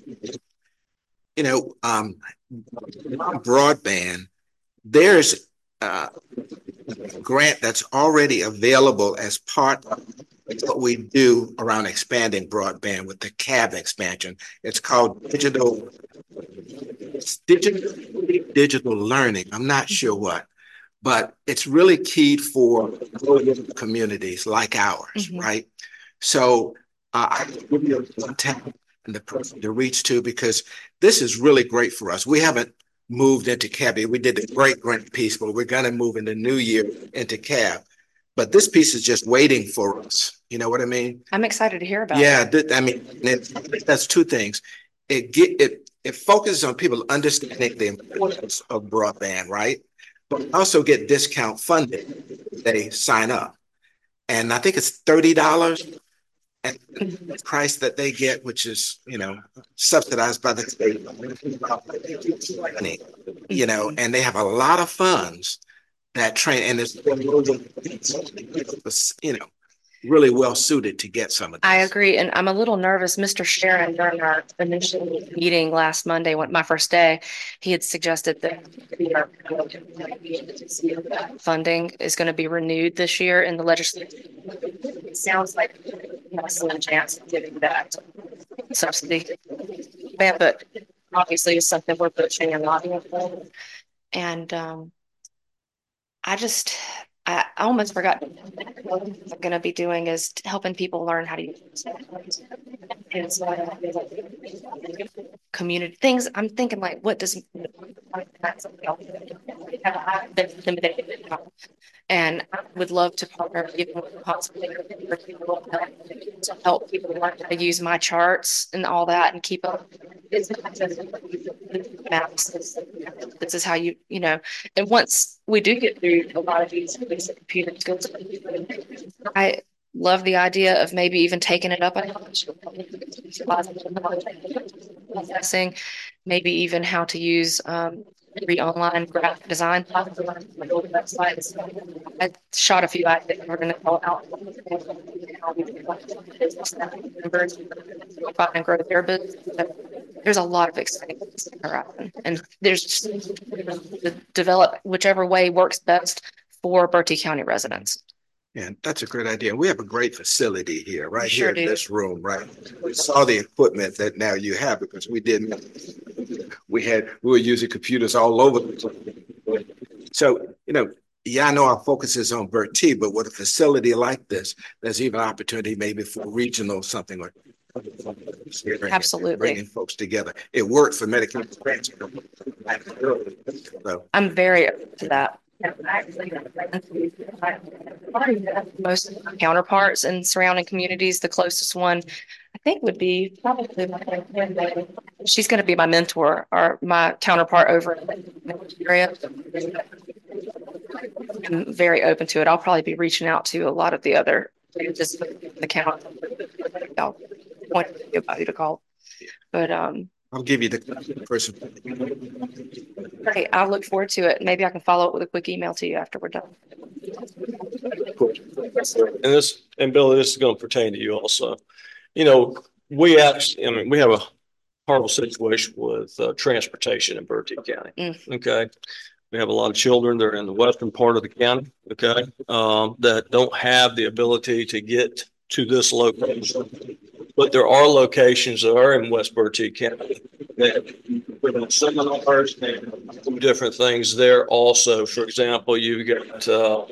you know, um, broadband, there's uh, a grant that's already available as part of what we do around expanding broadband with the C A B expansion. It's called digital, it's digital, digital learning. I'm not sure what, but it's really keyed for communities like ours, Mhm. right? So uh, I give you a contact and the person to reach to, because this is really great for us. We haven't moved into C A B. We did the great grant piece, but we're going to move in the new year into C A B. But this piece is just waiting for us. You know what I mean? I'm excited to hear about Yeah, it. th- I mean, it, that's two things. It get it it focuses on people understanding the importance of broadband, right? But also get discount funding. They sign up, and I think it's thirty dollars. And the price that they get, which is, you know, subsidized by the state, you know, and they have a lot of funds that train, and it's, you know, really well suited to get some of this. I agree. And I'm a little nervous. Mister Sharon, during our initial meeting last Monday, when my first day, he had suggested that funding is going to be renewed this year in the legislature. It sounds like a slim chance of getting that subsidy. But obviously it's something we're pushing and lobbying for. And um, I just, I almost forgot what I'm going to be doing is helping people learn how to use it. Community things. I'm thinking like, what does and I would love to partner even with possibly to help people learn how to use my charts and all that and keep up. Maps. This is how you, you know, and once we do get through a lot of these basic computer skills, I love the idea of maybe even taking it up. Saying maybe even how to use um, free online graphic design. I shot a few ideas. We're going to call out and grow their business. There's a lot of exciting things that are happening, and there's to develop whichever way works best for Bertie County residents. Yeah, that's a great idea. We have a great facility here, right Sure here in do. this room, right? We saw the equipment that now you have, because we didn't. We had we were using computers all over the place. So, you know, yeah, I know our focus is on Bertie, but with a facility like this, there's even opportunity maybe for regional something or Absolutely. bringing folks together. It worked for Medicare. So I'm very open to that. Most counterparts in surrounding communities, the closest one, I think would be probably, my- she's going to be my mentor or my counterpart over in the area. I'm very open to it. I'll probably be reaching out to a lot of the other, just the county. I'll point anybody to call, but um. I'll give you the person. Great. I look forward to it. Maybe I can follow up with a quick email to you after we're done. And this, and Billy, this is going to pertain to you also. You know, we actually, I mean, we have a horrible situation with uh, transportation in Bertie County. Mm. Okay. We have a lot of children that are in the western part of the county, okay, um, that don't have the ability to get to this location. But there are locations that are in West Bertie County that put seminars and different things there also. For example, you've got, uh,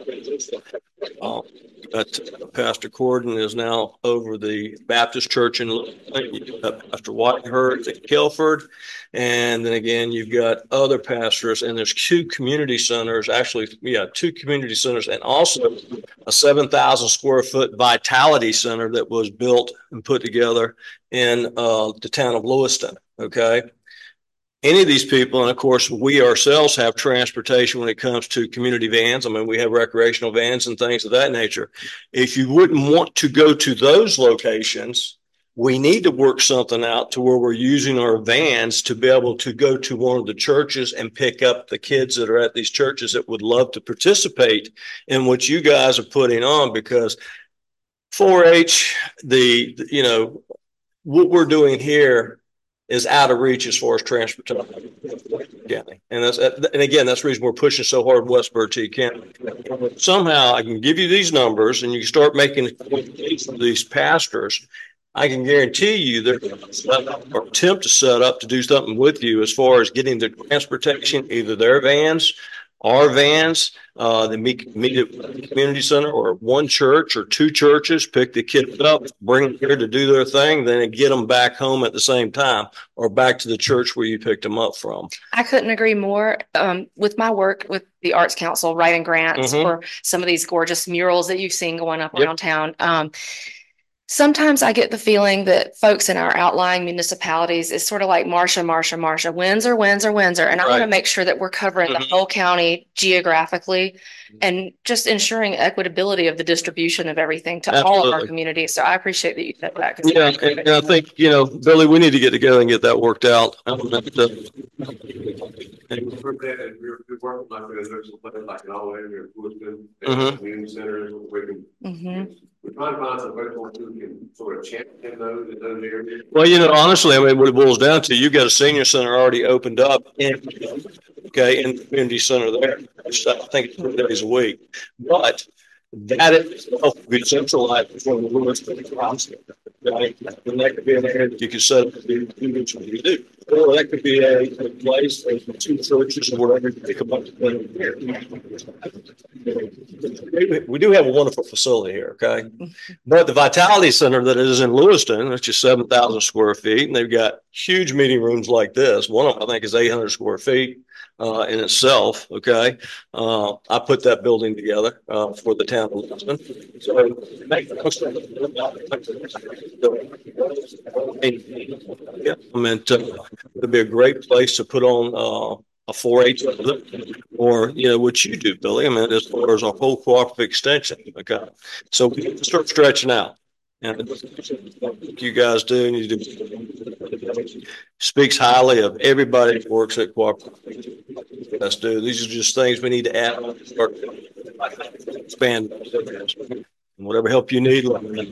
uh, got Pastor Corden is now over the Baptist Church in you've got Pastor Whitehurst at Kilford. And then again, you've got other pastors, and there's two community centers, actually, yeah, two community centers, and also a seven thousand square foot Vitality Center that was built and put together in uh, the town of Lewiston. Okay. Any of these people, and of course, we ourselves have transportation when it comes to community vans. I mean, we have recreational vans and things of that nature. If you wouldn't want to go to those locations, we need to work something out to where we're using our vans to be able to go to one of the churches and pick up the kids that are at these churches that would love to participate in what you guys are putting on, because four H, the, you know, what we're doing here is out of reach as far as transportation. Yeah. And that's, and again, that's the reason we're pushing so hard West Bertie County. Somehow I can give you these numbers and you start making these pastors. I can guarantee you they're going to set up or attempt to set up to do something with you as far as getting the transportation, either their vans, our vans, uh, the meet, meet at the community center, or one church or two churches, pick the kids up, bring them here to do their thing, then get them back home at the same time, or back to the church where you picked them up from. I couldn't agree more. Um, with my work with the Arts Council, writing grants mm-hmm. for some of these gorgeous murals that you've seen going up yep. around town. Um, Sometimes I get the feeling that folks in our outlying municipalities is sort of like Marcia, Marcia, Marcia, Windsor, Windsor, Windsor. And I right. want to make sure that we're covering mm-hmm. the whole county geographically and just ensuring equitability of the distribution of everything to Absolutely. all of our communities. So I appreciate that you said that. Yeah, and, and I think, you know, Billy, we need to get together and get that worked out. Mm-hmm. Mm-hmm. We're trying to find some folks who can sort of champion those in those areas. Well, you know, honestly, I mean, what it boils down to, you've got a senior center already opened up in, okay, in the community center there. I think it's three days a week. But that itself would be centralized from the Lewis to the council. Right? And that could be an area that you could set up to do what you do. Or that could be a, a place of two churches or whatever you come up to here. We do have a wonderful facility here, okay? But the Vitality Center that is in Lewiston, it's just seven thousand square feet, and they've got huge meeting rooms like this. One of them, I think, is eight hundred square feet. Uh, in itself, okay. Uh, I put that building together uh, for the town of Lewiston. So, yeah, I meant uh, it'd be a great place to put on uh, a four H, or you know what you do, Billy. I mean, as far as our whole cooperative extension, okay. So we have to start stretching out. And you guys do, and you do speaks highly of everybody that works at cooperative. Let's do. These are just things we need to add on to start expand. And whatever help you need.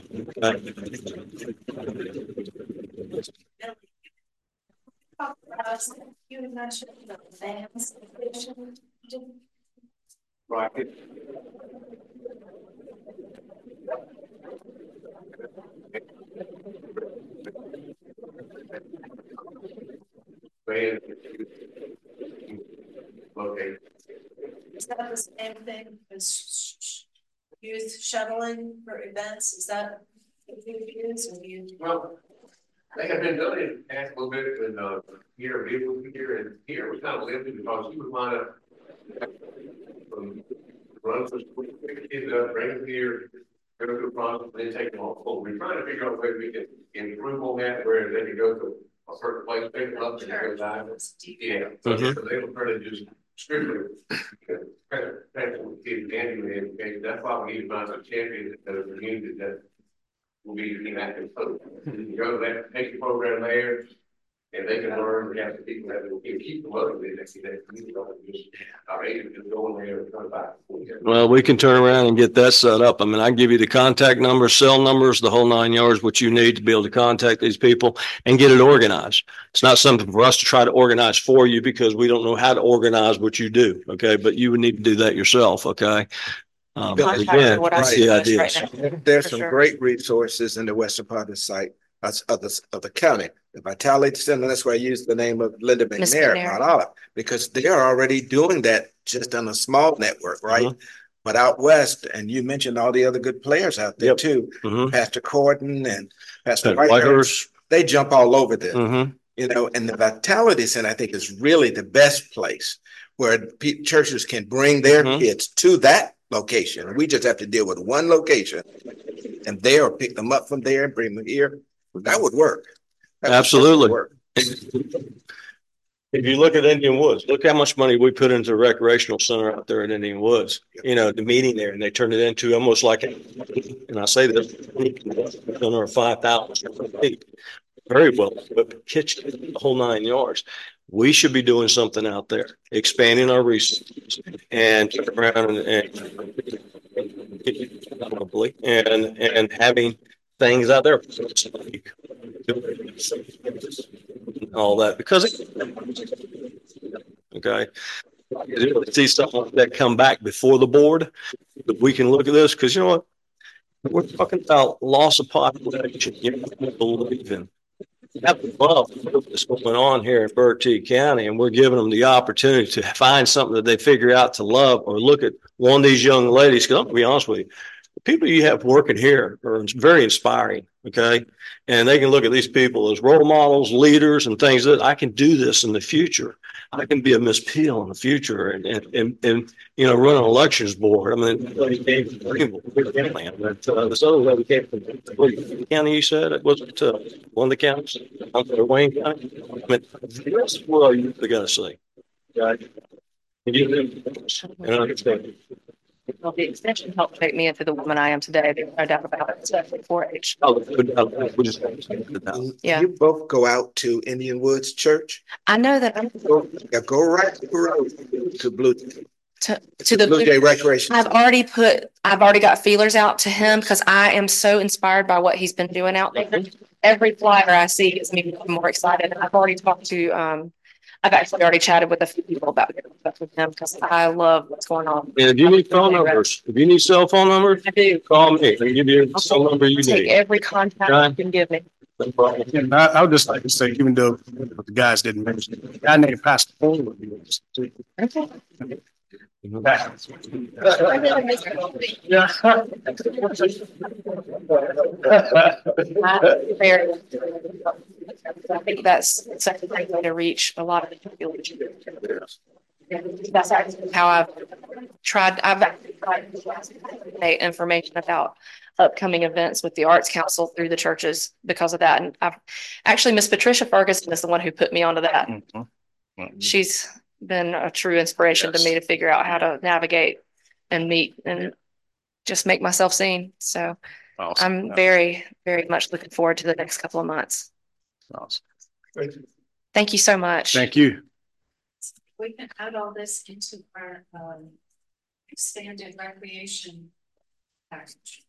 Right. Okay. Is that the same thing as youth shuttling for events? Is that what you use? Or you... Well, they have been done it a little bit in uh, here, here, and here we kind of limited because you would line up from run for kids up, bring them here, Go to the front, then take them off. We're trying to figure out a way we can improve on that, where they can go to a certain place, pick them up and go down. Yeah, so Mhm. they will try to just strictly. That's why we need to find some champions that are community that will be in that. You go to that, take the program there. And they can learn, we have the people that will keep them motivated, they see that, you know, just, our agent just go in there and come back. Well, we can turn around and get that set up. I mean, I can give you the contact numbers, cell numbers, the whole nine yards, what you need to be able to contact these people and get it organized. It's not something for us to try to organize for you because we don't know how to organize what you do. Okay. But you would need to do that yourself. Okay. Um, Bill, but again, what I that's see the right idea. There's For some sure. great resources in the western part of the site, uh, of the, of the county. The Vitality Center, that's why I use the name of Linda Miss McNair, McNair. Mount Olive, because they are already doing that just on a small network, right? Mhm. But out west, and you mentioned all the other good players out there Yep. too, Mhm. Pastor Corden and Pastor And Whitehurst, Whitehurst. they jump all over this. Mhm. You know, and the Vitality Center, I think, is really the best place where pe- churches can bring their Mhm. kids to that location. We just have to deal with one location and they'll pick them up from there and bring them here. That would work. That would Absolutely. work. If you look at Indian Woods, look how much money we put into a recreational center out there in Indian Woods. You know, the meeting there, and they turned it into almost like, and I say this, under five thousand feet. Very well, but kitchen, the whole nine yards. We should be doing something out there, expanding our resources and turn around and, and probably and and having things out there. All that because it, okay, see something like that come back before the board, that we can look at this because you know what, we're talking about loss of population. You know, believing that love that's going on here in Berkeley County, and we're giving them the opportunity to find something that they figure out to love or look at one of these young ladies. Because I'm gonna be honest with you, the people you have working here are very inspiring. Okay. And they can look at these people as role models, leaders, and things that I can do this in the future. I can be a Miss Peel in the future and, and, and, and you know, run an elections board. I mean, he came from Greenville, but uh, this other lady came from what county, you said it wasn't uh, one of the counties, I'm from Wayne County. I mean, this is what you got to say. Okay. And you and understand. Well, the extension helped make me into the woman I am today. There's no doubt about it, especially four H. Oh, we just Yeah. You both go out to Indian Woods Church. I know that I'm Go, yeah, go right to the road to Blue to, to to the Blue Jay Recreation. I've already put, I've already got feelers out to him because I am so inspired by what he's been doing out there. Every flyer I see gets me more excited. I've already talked to, um, I've actually already chatted with a few people about getting in touch with him because I love what's going on. And if you need phone numbers, if you need cell phone numbers, I do. call me. I can give you a cell number you I'll take need. every contact Okay. you can give me. No problem. And I, I would just like to say, even though the guys didn't mention it, a guy named Pastor Paul would be interested. Okay. Yeah. I think that's such a great way to reach a lot of the population. That's actually how I've tried, I've tried to get information about upcoming events with the Arts Council through the churches because of that. And I've actually, Miss Patricia Ferguson is the one who put me onto that. Mm-hmm. She's been a true inspiration Yes. to me to figure out how to navigate and meet and just make myself seen. So Awesome. I'm very, very much looking forward to the next couple of months. Awesome. Thank you. Thank you so much. Thank you. We can add all this into our um expanded recreation package.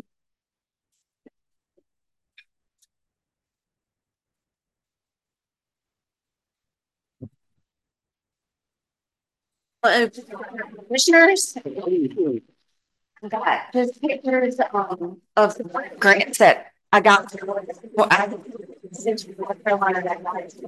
Uh, Commissioners, I got just pictures um, of the grants that I got. Well, I North Carolina that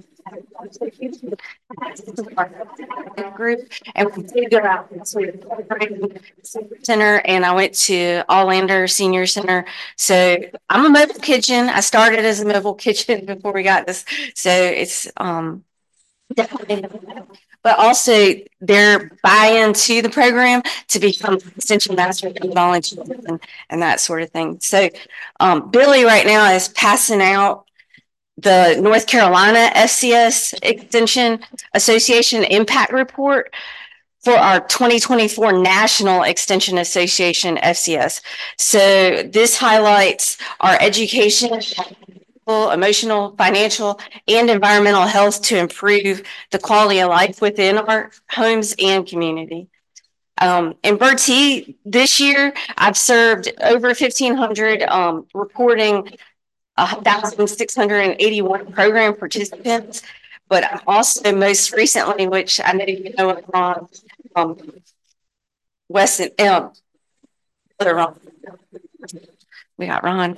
group, and we did go out to the center, and I went to Allander Senior Center. So I'm a mobile kitchen. I started as a mobile kitchen before we got this, so it's um definitely but also their buy-in to the program to become extension master and volunteer and, and that sort of thing. So um, Billy right now is passing out the North Carolina F C S Extension Association Impact Report for our twenty twenty-four National Extension Association F C S. So this highlights our education, emotional, financial, and environmental health to improve the quality of life within our homes and community. Um, in Bertie, this year, I've served over fifteen hundred, um, reporting one thousand six hundred eighty-one program participants, but also most recently, which I know you know, Ron, um, Weston, um, Ron. We got Ron.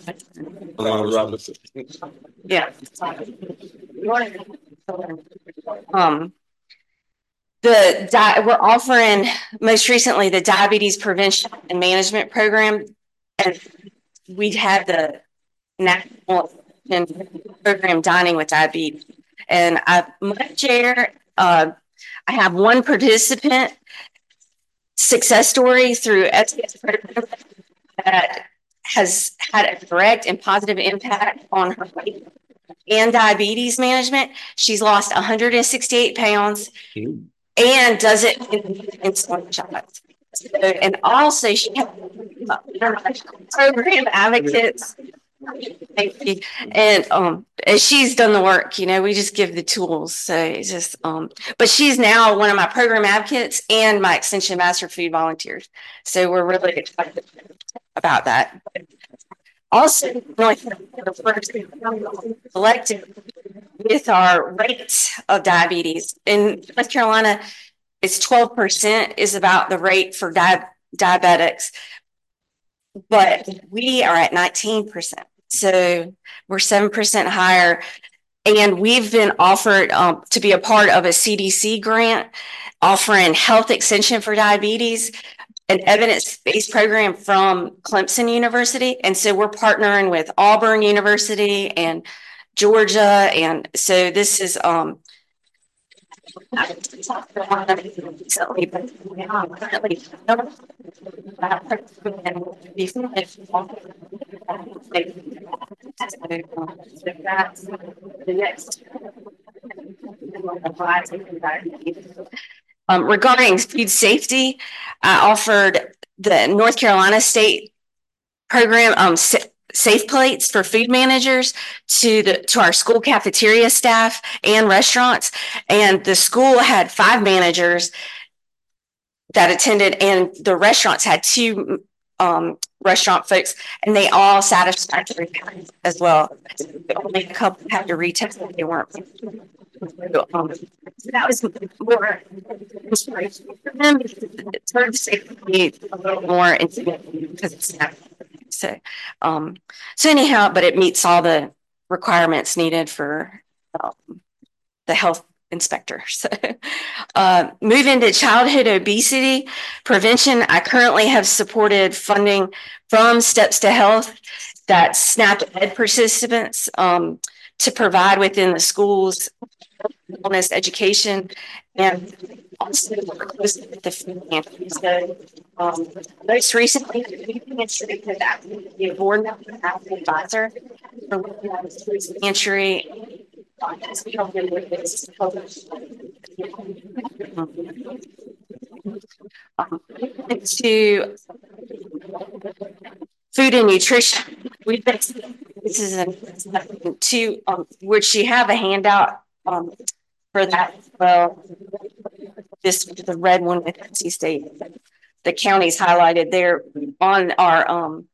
Yeah. Um, the di we're offering most recently the diabetes prevention and management program, and we had the national program Dining with Diabetes. And I my chair, uh, I have one participant success story through F C S program that has had a direct and positive impact on her weight and diabetes management. She's lost one hundred sixty-eight pounds and does it in insulin shots. So, and also she has program advocates. Thank you. And um, and she's done the work. You know, we just give the tools. So it's just um, but she's now one of my program advocates and my extension master food volunteers. So we're really excited about that. Also, selected with our rates of diabetes in North Carolina, it's twelve percent is about the rate for di diabetics, but we are at nineteen percent. So we're seven percent higher. And we've been offered um, to be a part of a C D C grant offering health extension for diabetes, an evidence-based program from Clemson University. And so we're partnering with Auburn University and Georgia. And so this is um, recently, but currently um, regarding food safety, I offered the North Carolina State program um, safe plates for food managers to the to our school cafeteria staff and restaurants, and the school had five managers that attended, and the restaurants had two um, restaurant folks, and they all satisfactory as well. Only a couple had to retest, but they weren't. Um, so that was more inspiration for them. It's hard to say a little more intimate because it's not. So, um, so anyhow, but it meets all the requirements needed for um, the health inspector. So, uh, moving to childhood obesity prevention, I currently have supported funding from Steps to Health that SNAP Ed participants um, to provide within the schools wellness education, and also work closely with the food pantry. So, um, most recently, the food pantry has actually been a board member and advisor for looking at the food pantry. Um, to food and nutrition, we've been this is a to um, which you have a handout um, for that. Well, this the red one with N C State. The counties highlighted there on our um,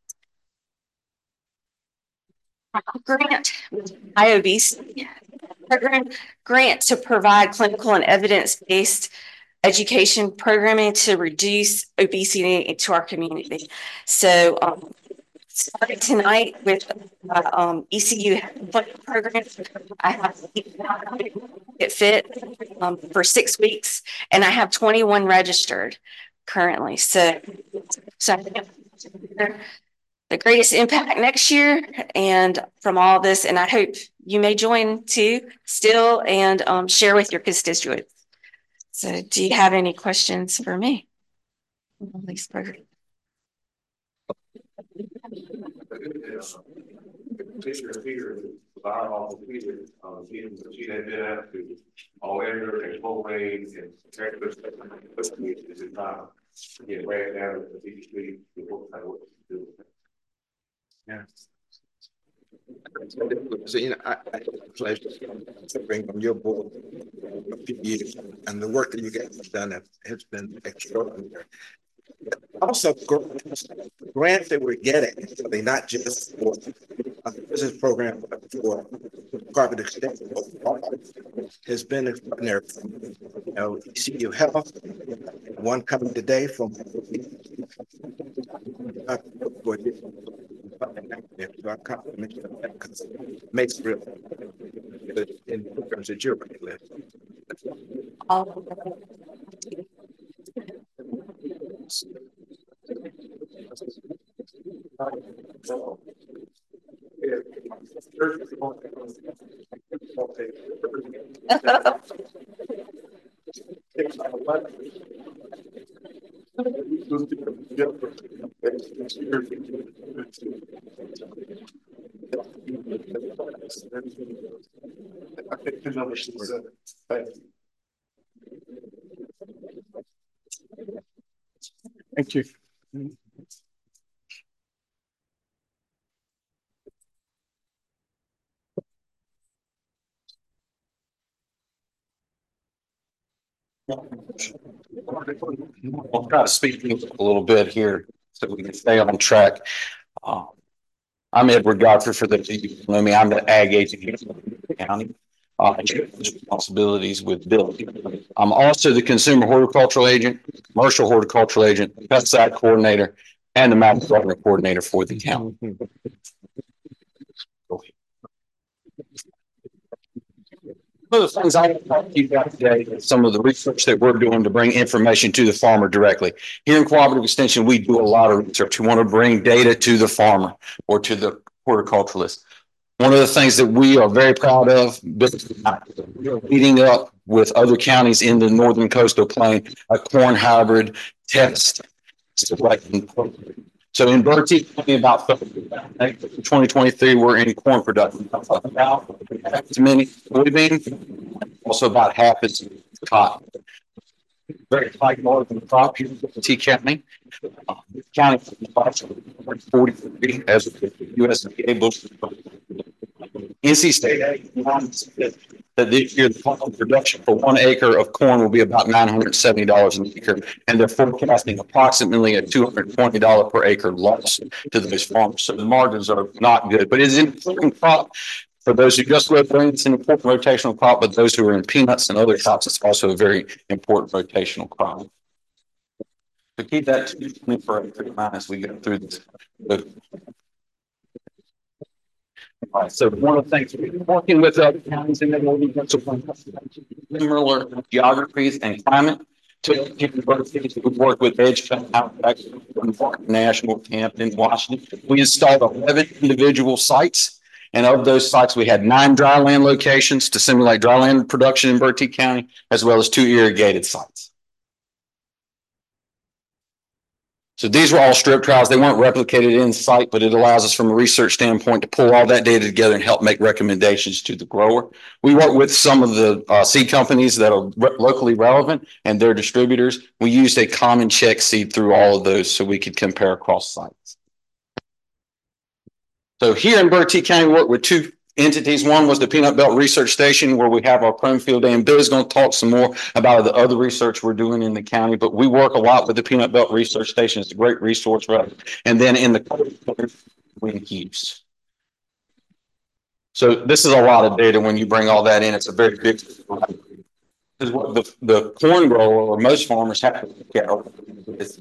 grant, I O B C program grant to provide clinical and evidence-based education programming to reduce obesity to our community. So um, starting tonight with uh, um, E C U program, I have Get Fit um, for six weeks, and I have twenty-one registered currently. So, so the greatest impact next year, and from all this, and I hope you may join too, still, and um, share with your constituents. So do you have any questions for me? Leesburg. Petitioner here, the office here, um, she had been out to all enter and full range and Texas, is it not? Get right down to the street, the work I want to do. Yeah. So, you know, I, I had the pleasure of bring on your board a few years, and the work that you guys have done has been extraordinary. Also, grants that we're getting, they're not just for a business program, but for Department of Extension, has been extraordinary. You know, E C U Health, one coming today from makes it real in programs that you're going to live. Thank you. I'll try to speak a little bit here so we can stay on track. Uh, I'm Edward Godfrey for the, you know me, I'm the ag agent here in the county. Uh, responsibilities with Bill. I'm also the consumer horticultural agent, commercial horticultural agent, pesticide coordinator, and the map development coordinator for the county. One of the things I want to talk to you about today is some of the research that we're doing to bring information to the farmer directly. Here in Cooperative Extension, we do a lot of research. We want to bring data to the farmer or to the horticulturalist. One of the things that we are very proud of, leading up with other counties in the northern coastal plain, a corn hybrid test. So in Bertie, about twenty twenty-three, we're in corn production. About as many soybean, also about half as cotton. Very high margin crop here in T County. Uh, county forty-three as U S D A bushel. N C State that this year the total production for one acre of corn will be about nine hundred seventy dollars an acre, and they're forecasting approximately a two hundred twenty dollars per acre loss to those farmers. So the margins are not good, but it's an important crop. For those who just live there, it's an important rotational crop, but those who are in peanuts and other crops, it's also a very important rotational crop. So keep that two twenty per acre in mind as we go through this. All right, so one of the things we're working with other counties in the northern similar geographies and climate to universities. We work with Edgecombe, National Camp in Washington. We installed eleven individual sites. And of those sites, we had nine dry land locations to simulate dry land production in Bertie County, as well as two irrigated sites. So these were all strip trials. They weren't replicated in site, but it allows us from a research standpoint to pull all that data together and help make recommendations to the grower. We work with some of the uh, seed companies that are re locally relevant and their distributors. We used a common check seed through all of those so we could compare across sites. So here in Bertie County, we work with two entities. One was the Peanut Belt Research Station, where we have our Chrome Field Day, and Billy's going to talk some more about the other research we're doing in the county, but we work a lot with the Peanut Belt Research Station. It's a great resource for us. And then in the wind keeps. So this is a lot of data when you bring all that in. It's a very big, because what the, the corn grower or most farmers have to look at is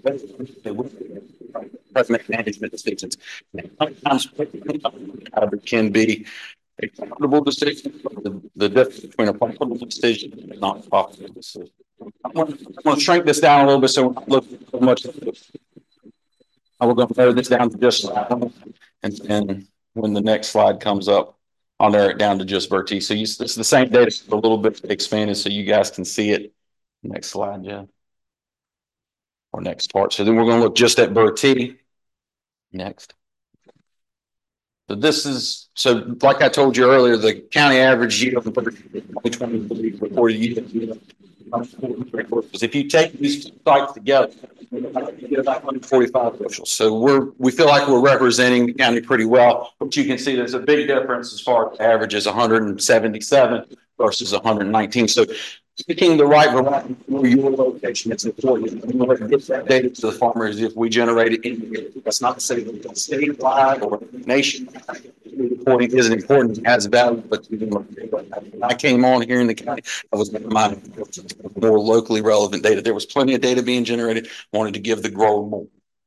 management decisions. Sometimes it can be a profitable decision. The, the difference between a profitable decision and a not profitable decision. I'm going to shrink this down a little bit so we don't look so much. We're going to narrow this down to just, and then when the next slide comes up, I'll narrow it down to just Bertie. So you, it's the same data, a little bit expanded so you guys can see it Next slide, Jeff. Or next part. So then we're going to look just at Bertie. Next. So this is, so like I told you earlier, the county average yield for twenty twenty reported yield. If you take these two sites together, you get about one hundred forty-five bushels. So we're, we feel like we're representing the county pretty well, but you can see there's a big difference as far as average is one hundred seventy-seven versus one hundred nineteen. So picking the right variety for your location, it's important. We want to get that data to the farmers if we generate it in. That's not to say that it's statewide or nationwide. Reporting isn't important, it has value, but when I came on here in the county, I was my more locally relevant data. There was plenty of data being generated, wanted to give the grower more.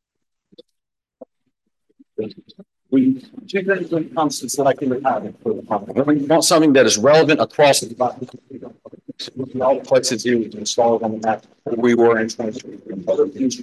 We two things when it comes to selecting the pattern for the farm. We want something that is relevant across the body. All the places here we can install it on the map where we were in twenty twenty. Other things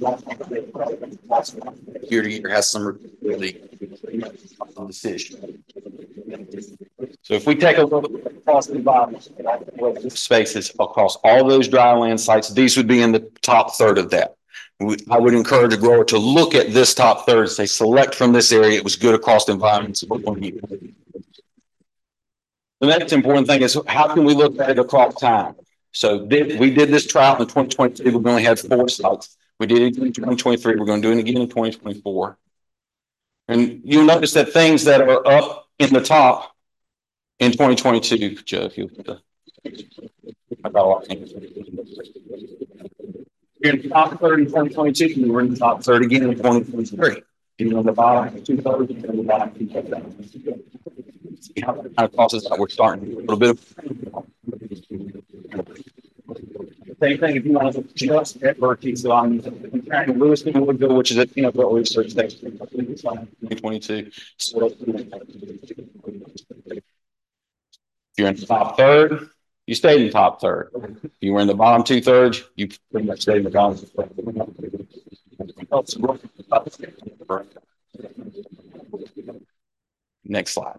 year to year has some really decision. So if we take a look across the bottom spaces across all those dry land sites, these would be in the top third of that. We, I would encourage a grower to look at this top third and say, select from this area. It was good across the environments. The next important thing is how can we look at it across time? So did, we did this trial in twenty twenty-two. We only had four sites. We did it in twenty twenty-three. We're going to do it again in twenty twenty-four. And you'll notice that things that are up in the top in twenty twenty-two, Joe, if you I got a lot of things. You're in the top thirty in twenty twenty-two, and we're in the top thirty again in twenty twenty-three. You're on the bottom, two thirds, and the bottom, two thirds. See how that kind of crosses out. We're starting a little bit of. Same thing if you want to just at Bertie. So I'm comparing Lewiston and Woodville, which is at you know what research station twenty twenty-two. So if you're in the top third, you stayed in the top third. If you were in the bottom two thirds, you pretty much stayed in the bottom. Next slide.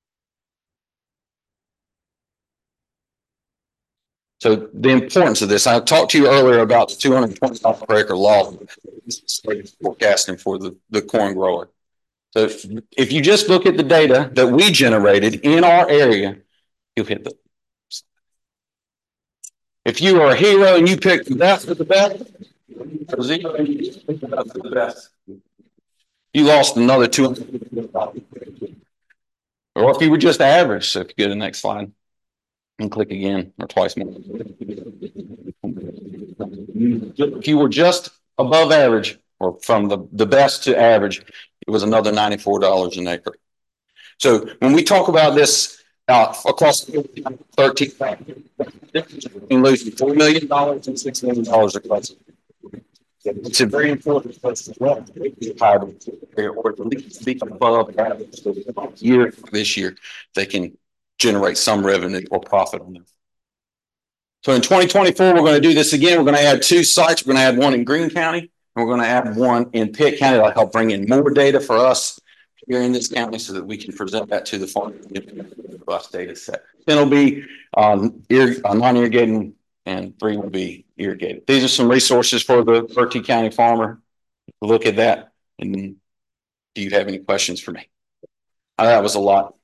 So the importance of this, I talked to you earlier about the two hundred twenty dollars per acre law forecasting for the, the corn grower. So if, if you just look at the data that we generated in our area, you'll hit the. If you are a hero and you pick the best of the best, the best, you lost another two hundred dollars. Or if you were just average, so if you go to the next slide and click again or twice more. If you were just above average or from the, the best to average, it was another ninety-four dollars an acre. So when we talk about this uh, across thirteen, losing four million dollars and six million dollars across. It's a very important place as well. Or at least be above average year this year, they can generate some revenue or profit on them. So in twenty twenty-four, we're going to do this again. We're going to add two sites. We're going to add one in Greene County, and we're going to add one in Pitt County. That'll help bring in more data for us here in this county so that we can present that to the farm bus data set. Then it'll be um, uh, non-irrigating, and three will be irrigated. These are some resources for the Bertie County farmer. Look at that. And do you have any questions for me? Uh, that was a lot.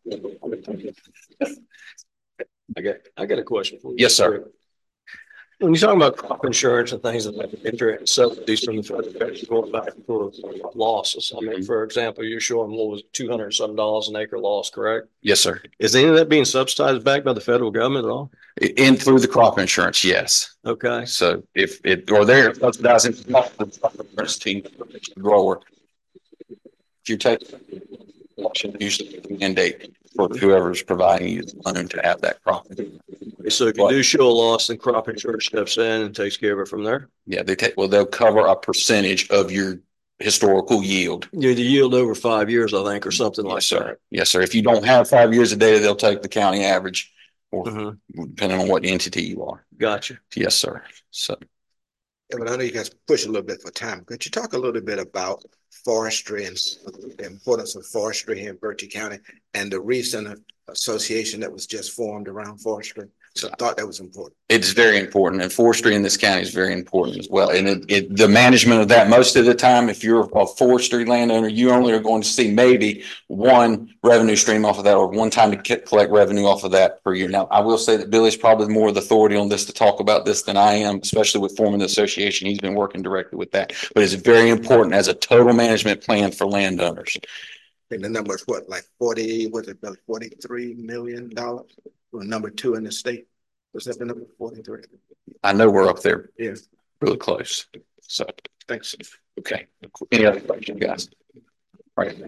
I got, I got a question for you. Yes, sir. When you're talking about crop insurance and things like that, insurance subsidies from the federal government going back for losses. I mean, for example, you're showing what was two hundred some dollars an acre loss, correct? Yes, sir. Is any of that being subsidized back by the federal government at all? In through the crop insurance, yes. Okay. So if it or they're subsidizing the team grower, if you take usually the mandate for whoever's providing you the loan to have that crop. So if you but, do show a loss, then crop insurance steps in and takes care of it from there. Yeah, they take well, they'll cover a percentage of your historical yield. Yeah, the yield over five years, I think, or something yes, like sir. that. Yes, sir. If you don't have five years of data, they'll take the county average, or mm-hmm. depending on what entity you are. Gotcha. Yes, sir. So. Yeah, but I know you guys push a little bit for time. Could you talk a little bit about forestry and the importance of forestry here in Bertie County and the recent association that was just formed around forestry? So I thought that was important. It's very important, and forestry in this county is very important as well. And it, it, the management of that, most of the time, if you're a forestry landowner, you only are going to see maybe one revenue stream off of that, or one time to collect revenue off of that per year. Now, I will say that Billy's probably more the authority on this to talk about this than I am, especially with forming the association. He's been working directly with that, but it's very important as a total management plan for landowners. And the number is what, like forty, was it about forty-three million dollars? We're number two in the state. Was that the number forty-three? I know we're up there. Yeah. Really close. So thanks. Okay. Any other questions, guys? All right.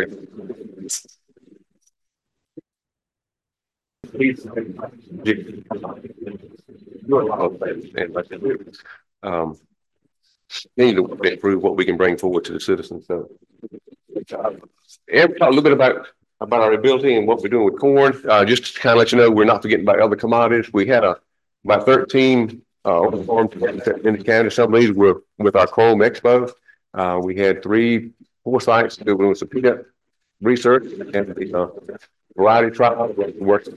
Um, need to improve what we can bring forward to the citizens. So, Ed, talk a little bit about about our ability and what we're doing with corn. Uh, just to kind of let you know, we're not forgetting about other commodities. We had a about thirteen uh, farms in the county. Some of these were with our Chrome Expo. Uh, we had three, four sites doing some peanut research and the uh, variety trial working.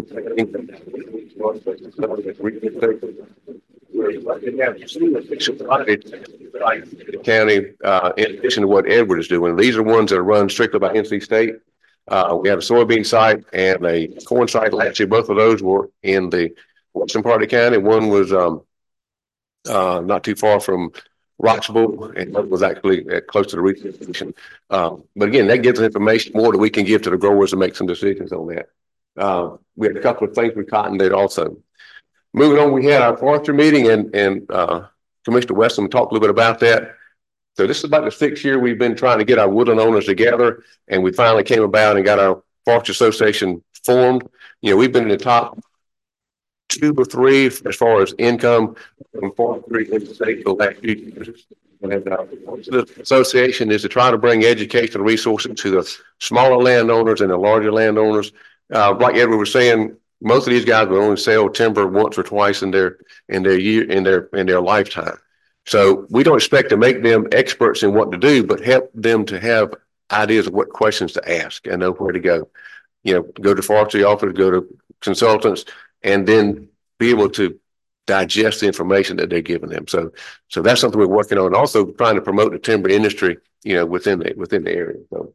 The county, uh, in addition to what Edward is doing, these are ones that are run strictly by N C State. Uh, we have a soybean site and a corn site. Actually, both of those were in the western part of the county. One was um, uh, not too far from Roxville, and one was actually close to the retail station. Um, but again, that gives us information more that we can give to the growers to make some decisions on that. Uh, we had a couple of things with cotton there also. Moving on, we had our forestry meeting, and and uh, Commissioner Weston talked a little bit about that. So this is about the sixth year we've been trying to get our woodland owners together, and we finally came about and got our Forestry Association formed. You know, we've been in the top two or three as far as income from forestry in the state for the last few years. And uh, the association is to try to bring educational resources to the smaller landowners and the larger landowners. Uh, like Edward was saying, most of these guys will only sell timber once or twice in their in their year in their in their lifetime. So we don't expect to make them experts in what to do, but help them to have ideas of what questions to ask and know where to go. You know, go to forestry office, go to consultants, and then be able to digest the information that they're giving them. So, so that's something we're working on. Also, trying to promote the timber industry, you know, within the within the area. So,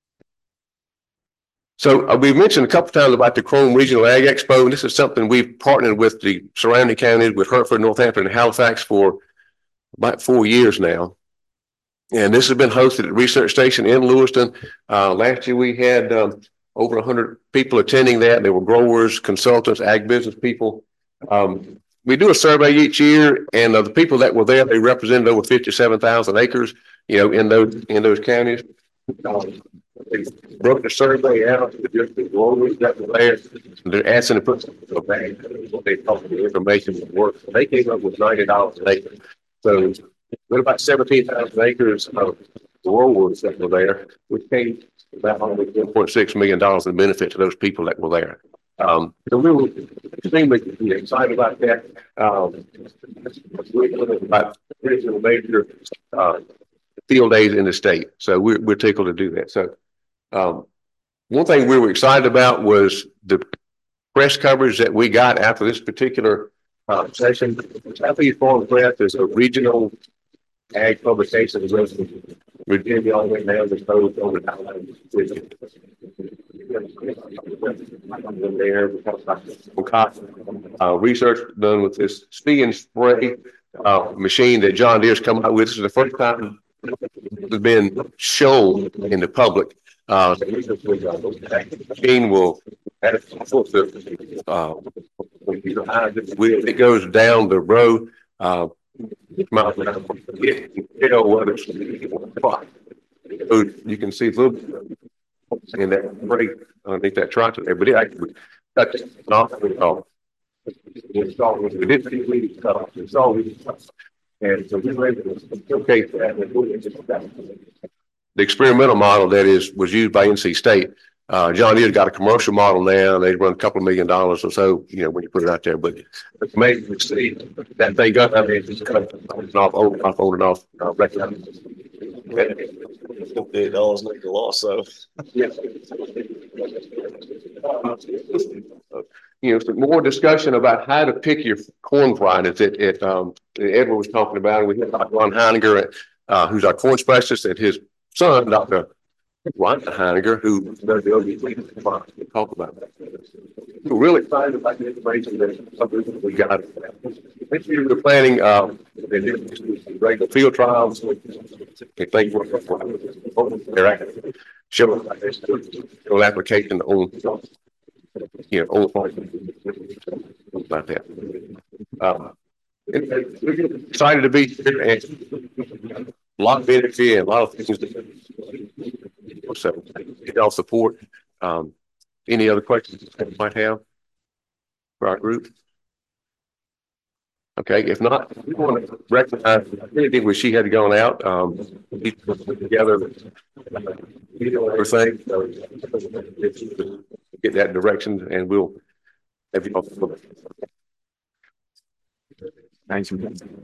so uh, we've mentioned a couple of times about the Chrome Regional Ag Expo, and this is something we've partnered with the surrounding counties, with Hertford, Northampton, and Halifax for about four years now. And this has been hosted at Research Station in Lewiston. Uh, last year we had um, over one hundred people attending that. There were growers, consultants, ag business people. Um, we do a survey each year, and of the people that were there, they represented over fifty-seven thousand acres, you know, in those in those counties. Um, they broke the survey out to just the growers that were there. They're asking to put something in a bag. What they thought the information would work. So they came up with ninety dollars an acre. So we had about seventeen thousand acres of growers that were there, which came about one point six million dollars in benefit to those people that were there. Um, so we were extremely excited about that. Um, we're about three of the major uh, field days in the state. So we're, we're tickled to do that. So um, one thing we were excited about was the press coverage that we got after this particular Uh, session. Southeast Farm Press is a regional ag publication in Virginia all the way down the coast over the there. Uh, research done with this See and Spray uh, machine that John Deere's come out with. This is the first time it's been shown in the public. Uh, the machine will uh, it goes down the road. Uh, you can see a little bit in that break underneath that tractor there, but it actually cut it off. We didn't see leaves cut off. It's all leaves cut off. And so we were able to showcase that. The experimental model that is was used by N C State. Uh, John Deere got a commercial model now. They run a couple of million dollars or so, you know, when you put it out there. But it's amazing to see that thing got. I mean, it's kind of off, old, off, old and off. Uh, Fifty-eight dollars make a loss, so. You know, some more discussion about how to pick your corn varieties that, it, um, that Edward was talking about. We had Doctor Ron Heininger, uh, who's our corn specialist, and his son, Doctor Ron Heininger, who does the O B G to talk about that. We're really excited about the information that we got. This year we're planning, um, regular field trials. I think we're show show application on, you know, on about that. Um, we're excited to be here and a lot of energy and a lot of things to, so get all support. Um, any other questions that you might have for our group? Okay, if not, we want to recognize, I really think when she had gone out, um, we put together everything, so get that direction, and we'll have you all. Thanks.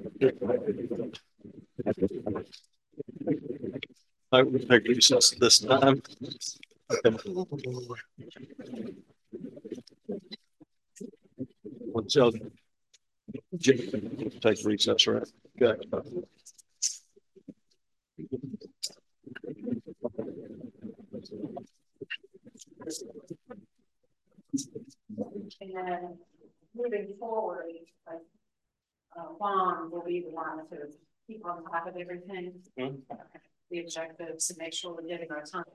I will take recess this time. What's up? Take recess, right? Good. And then moving forward, like, uh, Juan will be the one to keep on top of everything. Mm-hmm. The objectives and make sure we're getting our time.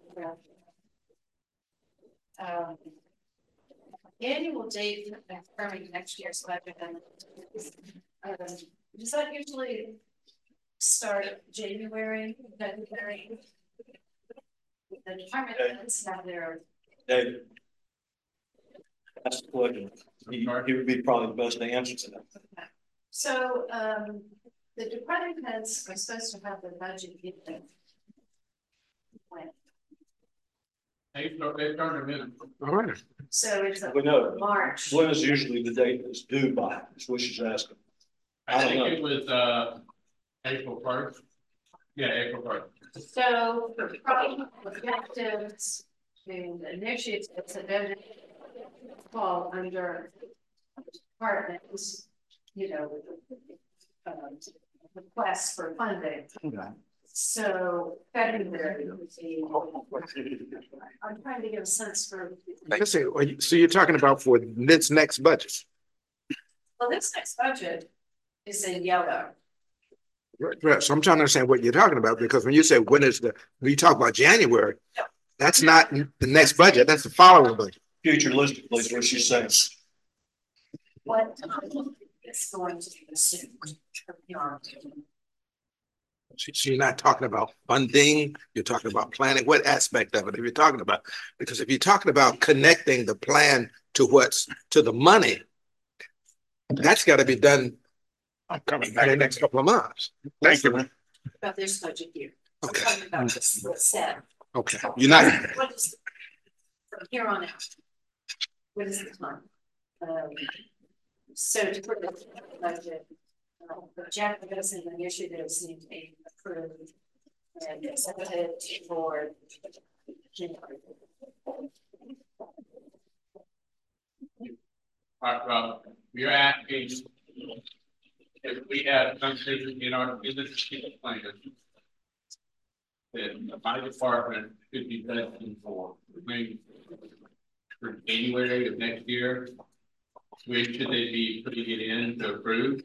Um, annual date confirming next year's budget, and um, does that usually start January, February? The department heads have their. David, that's the question. He, he would be probably the best to answer to that. Okay. So um, the department heads are supposed to have the budget in when. They they turned them in. All right. So it's We know. March. When is usually the date that's due by? Is what she's asking. I, I think know. It was uh April first. Yeah, April first. So the problem objectives and initiatives have been fall under departments, you know, um, requests for funding. Okay. So February, I'm trying to get a sense for. So you're talking about for this next budget? Well, this next budget is in yellow. Right, right. So I'm trying to understand what you're talking about, because when you say when is the, when you talk about January, yeah. That's not the next budget, that's the following budget. Futuristically is what she's saying. What is going to be assumed? So you're not talking about funding, you're talking about planning. What aspect of it are you talking about? Because if you're talking about connecting the plan to what's to the money, that's got to be done. I'm coming back in the next couple of months. Thank you, man. About this budget year. Okay. I'm talking about this set. Okay. You're not. What is from here on out? What is the time? Um, so to put the budget. Objectives and initiatives need to be approved and accepted for January. All right, well, we're asking if we have something in our business plan that my department could be testing for, maybe for January of next year. When should they be putting it in to approve?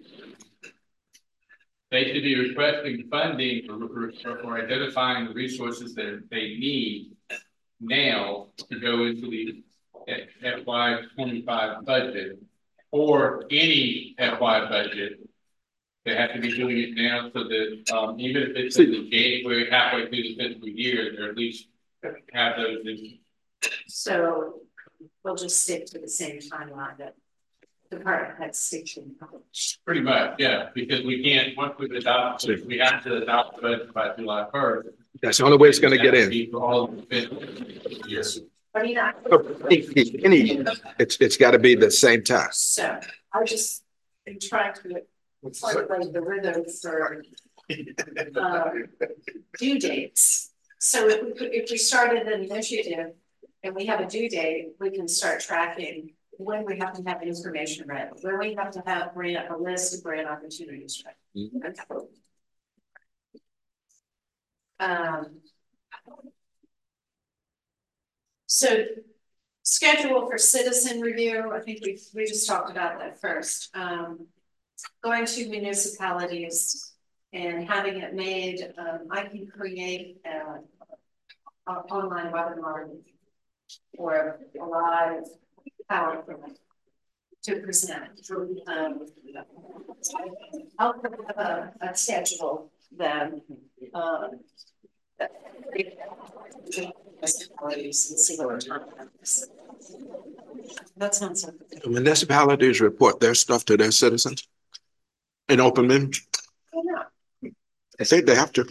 They should be requesting funding or, or, or identifying the resources that they need now to go into the F Y twenty-five budget or any F Y budget. They have to be doing it now so that um, even if it's in the January, halfway through the fiscal year, they're at least have those things. So we'll just stick to the same timeline that the department had stick to. Pretty much, yeah, because we can't, once we've adopted, we have to adopt the budget by July first. That's the only way it's going to get in. For all of the years. I mean, I, any, it's it's got to be the same time. So I just am trying to formulate the rhythm for uh, due dates. So if we could, if we started an initiative and we have a due date, we can start tracking when we have to have information ready, when we have to have grant, a list of grant opportunities ready. Mm-hmm. Um, so schedule for citizen review, I think we we just talked about that first. Um, going to municipalities and having it made, um, I can create a, a online webinar or a live PowerPoint to present. Um, I'll put a, a schedule then. Um, municipalities and see what we're talking about. That sounds like The municipalities report their stuff to their citizens in open meeting. oh, no. I think they have to.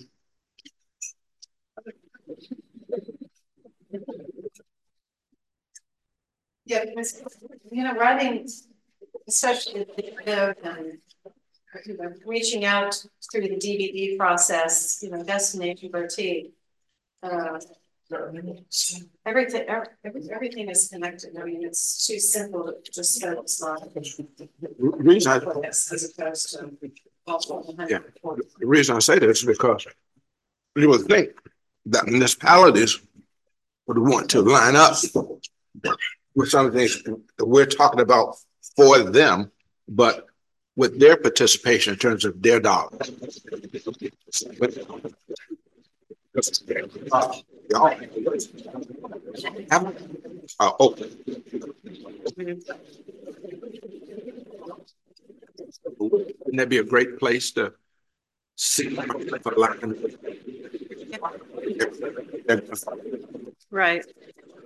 Yeah, because, you know, writing, especially the and you know, reaching out through the D V D process, you know, destination boutique. Uh, everything, every, everything is connected. I mean, it's too simple to just go it's not. Reason I, as opposed to yeah, the reason I say this is because you would think that municipalities would want to line up with some of the things that we're talking about for them, but with their participation in terms of their dollars. Uh, uh, open. Wouldn't that be a great place to see for line? Right.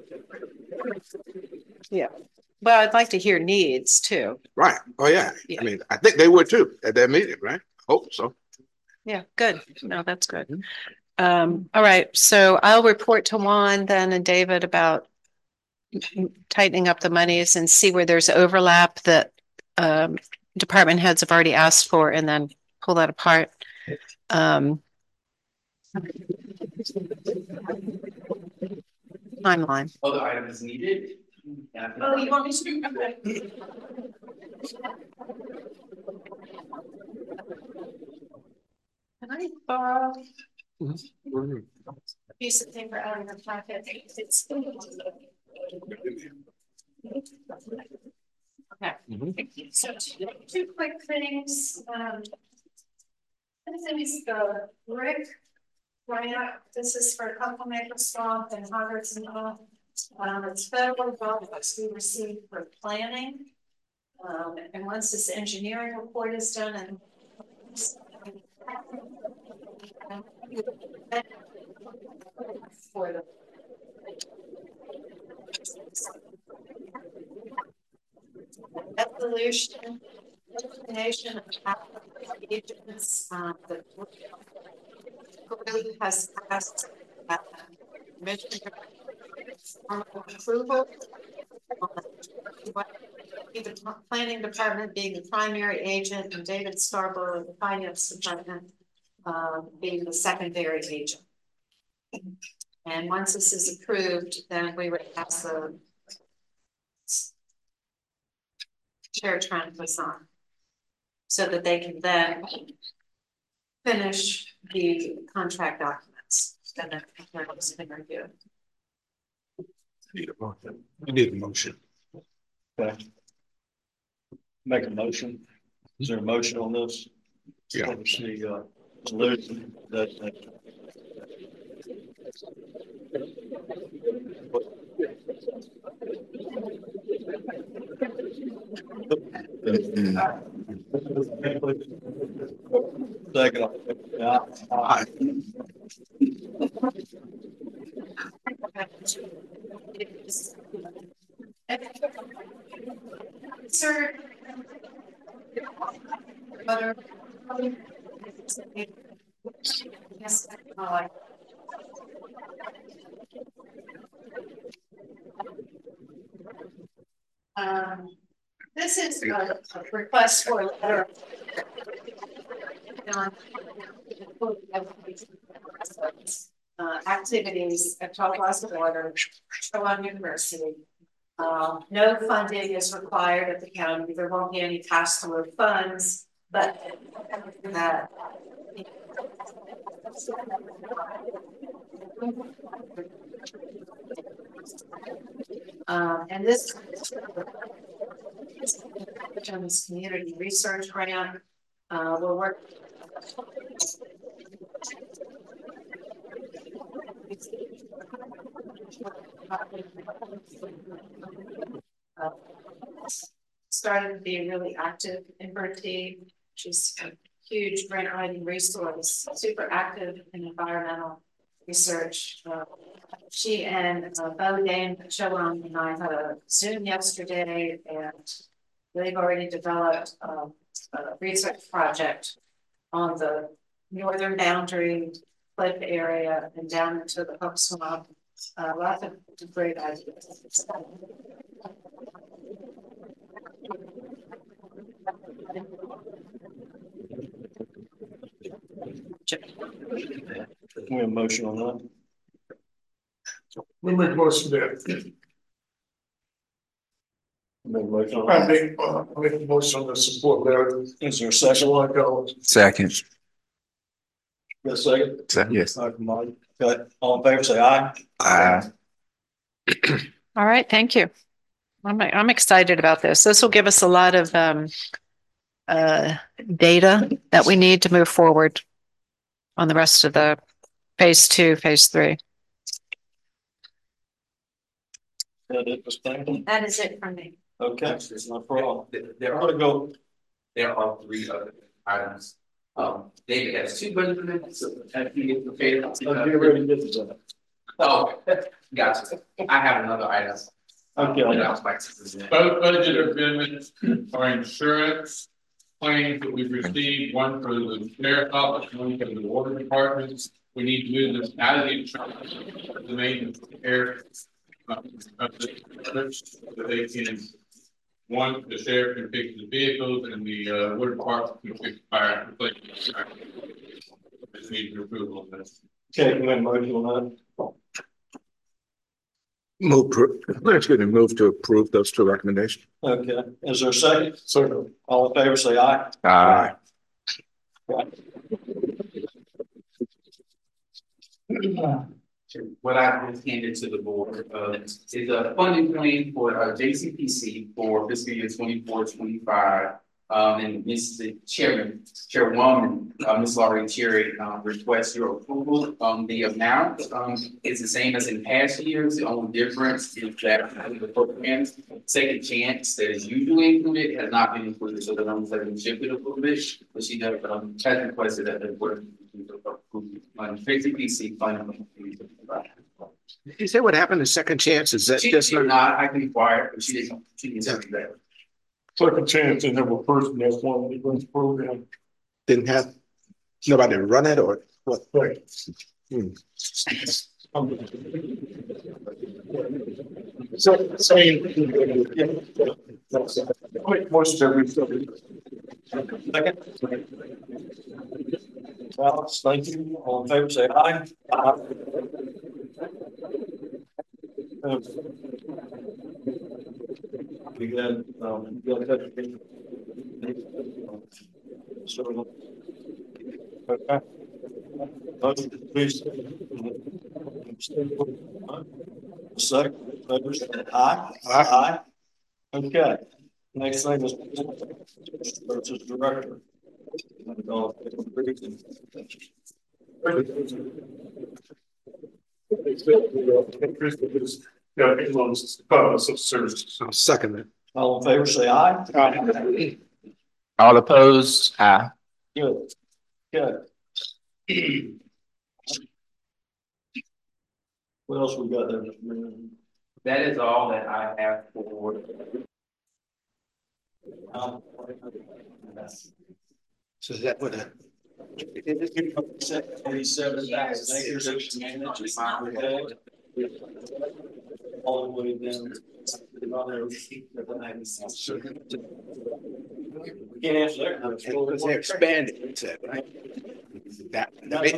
Yeah. Well, I'd like to hear needs too. Right. Oh, yeah. Yeah. I mean, I think they would too at that meeting, right? Hope so. Yeah, good. No, that's good. Um, all right. So I'll report to Juan then and David about tightening up the monies and see where there's overlap that um, department heads have already asked for and then pull that apart. Um, timeline. Other items needed. oh, you want me to? Can I borrow a piece of paper out of your pocket? It's okay. Mm-hmm. So two, two quick things. Um, this is the brick grant. This is for a couple acre swamp and hundreds and all. Um, it's federal dollars we received for planning. Um, and once this engineering report is done and for the evolution, elimination of agents, um, the group has passed uh, mission approval. The planning department being the primary agent and David Scarborough, the finance department, uh, being the secondary agent. And once this is approved, then we would ask the chair transfers on so that they can then finish the contract documents and then it's been reviewed. Need a motion. I need a motion. Okay. Make a motion. Is there a motion on this? Yeah. The uh, solution that. that Second. Yeah. Aye. Sir, butter. Yes. Uh, um, this is a, a request for a letter. Uh, activities at Top West Water, Shoreline University. Uh, no funding is required at the county. There won't be any pass-through funds, but that. Um, and this community research grant, uh, we're working. Uh, started to be really active in Bertie, which is a huge grant writing resource, super active in environmental research. Uh, she and uh, Bo Dane, Showan, and I had a Zoom yesterday, and they've already developed um, a research project on the northern boundary cliff area and down into the Hook Swamp. Uh, lots of great ideas. We have a motion on that. We make motion there. Make a motion on I that. make, uh, I make a motion to support Larry. Is there a second? Like that. Second. Got a second? Second, yes. All right, Mike. Okay, all in favor, say aye. Aye. All right, thank you. I'm, I'm excited about this. This will give us a lot of um, uh, data that we need to move forward on the rest of the phase two, phase three. That it was thinking. That is it from me. Okay, it's no problem. There- There I'm are, gonna go. there are three other items. Um, David has two budget amendments, so have you get prepared? I'll get ready to get to that. Oh, gotcha. I have another item. Okay. That I was like to present. Both budget amendments are insurance claims that we've received, one for the sheriff's office, one for the water department. We need to move them out of the insurance, the main air. Uh, of the others, so they can, one, the sheriff can fix the vehicles and the uh, water department can fix fire. Just need your approval of this. Okay, we have a motion on that. Move, excuse me, move to approve those two recommendations. Okay, is there a second? Second. All in favor, say aye. Aye. What I just handed to the board uh, is a funding plan for uh, J C P C for fiscal year twenty-four, twenty-five. Um, and Mister Chairman, Chairwoman, uh, Miz Laurie Cherry, uh, requests your approval. Um, the amount um, is the same as in past years. The only difference is that the program Second Chance that is usually included has not been included, so the numbers have been shifted a little bit. But she does um, has requested that the board on J C P C funding. You say what happened to Second Chance? Is that She just did not, I can inquire, but she didn't, she didn't tell me that. Second chance and have a person that's one that runs the program. didn't have nobody to run it or what? Right. Hmm. So, saying. Quick motion that we. Second. Alex, thank you. All in favor, say aye. Aye. Um, You got, um, you got that. So, okay. Motion, please. Second, favors, aye. Aye. Okay. Next thing is versus director. Yeah, it was Department of Services. I'll second it. All in favor, say aye. Aye. All opposed? Aye. Good. Good. What else we got there? That is all that I have for. Um, So is that what a Eighty-seven thousand acres of managed. All the way down. We can't answer that. because they expanded, it said, right? That.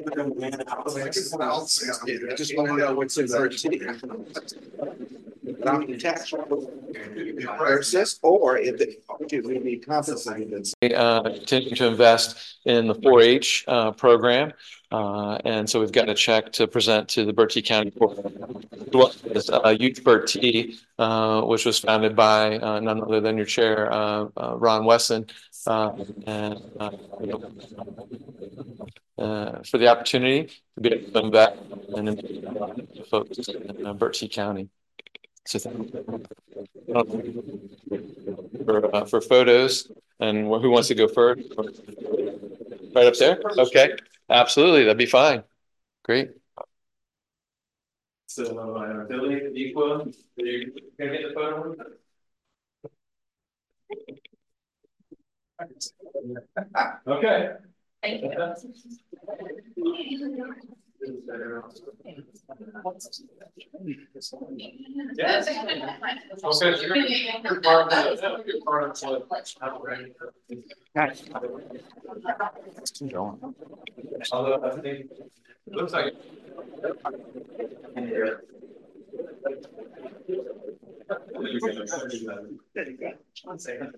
I just want to know what's in thirteen. Tax process, or if it, if we be compensated. Uh, continuing to invest in the four H uh, program. Uh, and so we've got a check to present to the Bertie County Board. Uh, Youth Bertie, uh, which was founded by uh, none other than your chair, uh, uh, Ron Wesson, uh, and uh, uh, for the opportunity to be able to invest in folks in uh, Bertie County. So thank you for, uh, for photos. And who wants to go first? Right up there? Okay, absolutely. That'd be fine. Great. So, uh, Billy, equal, are you gonna get the photo? Okay. Thank you. Yes. Okay, you're, you're part of the, you're part of the. Although I think it looks like. One second.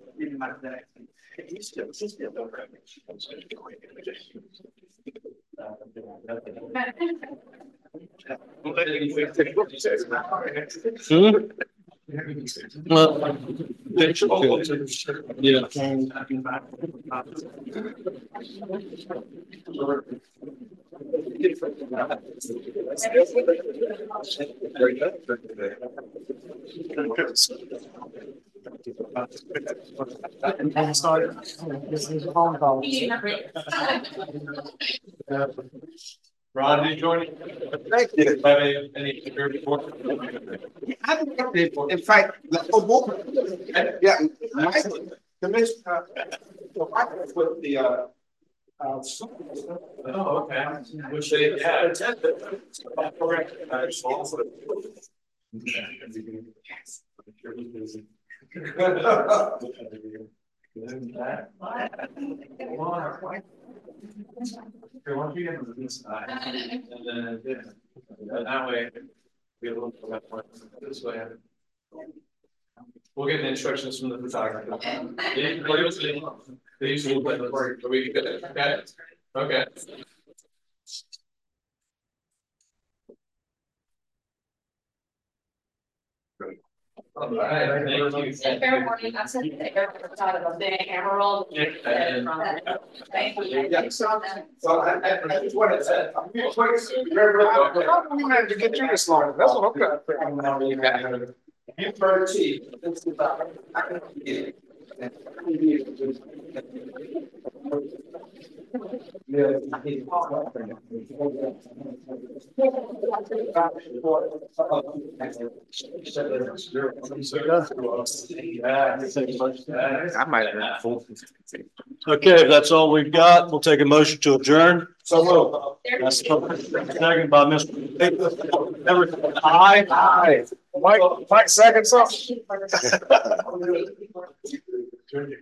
Hmm? Well, yeah. Very good. And started. This is a phone call. Ron, did you join? Thank you. Have any, any security report? I don't know people. In fact, oh, yeah, my commissioner, with the uh. Uh, oh, okay. Which they had attended. Correct. Yes. Okay, once you get to this side, and then yeah, that way we have a little bit this way. We'll get the instructions from the photographer. They usually play the part. Are we good? Okay. Okay. All right, thank you. Fair warning, I sent the airport side of a big camera roll. Yeah, so, so I, I, I just wanted to, I'm being quick. How do we manage to get you this long? That's what I'm trying to. You first, chief. I can get it. I might have full. Okay, if that's all we've got, we'll take a motion to adjourn. So we'll. That's second by Mister Aye. Aye. Mike, Mike, second something.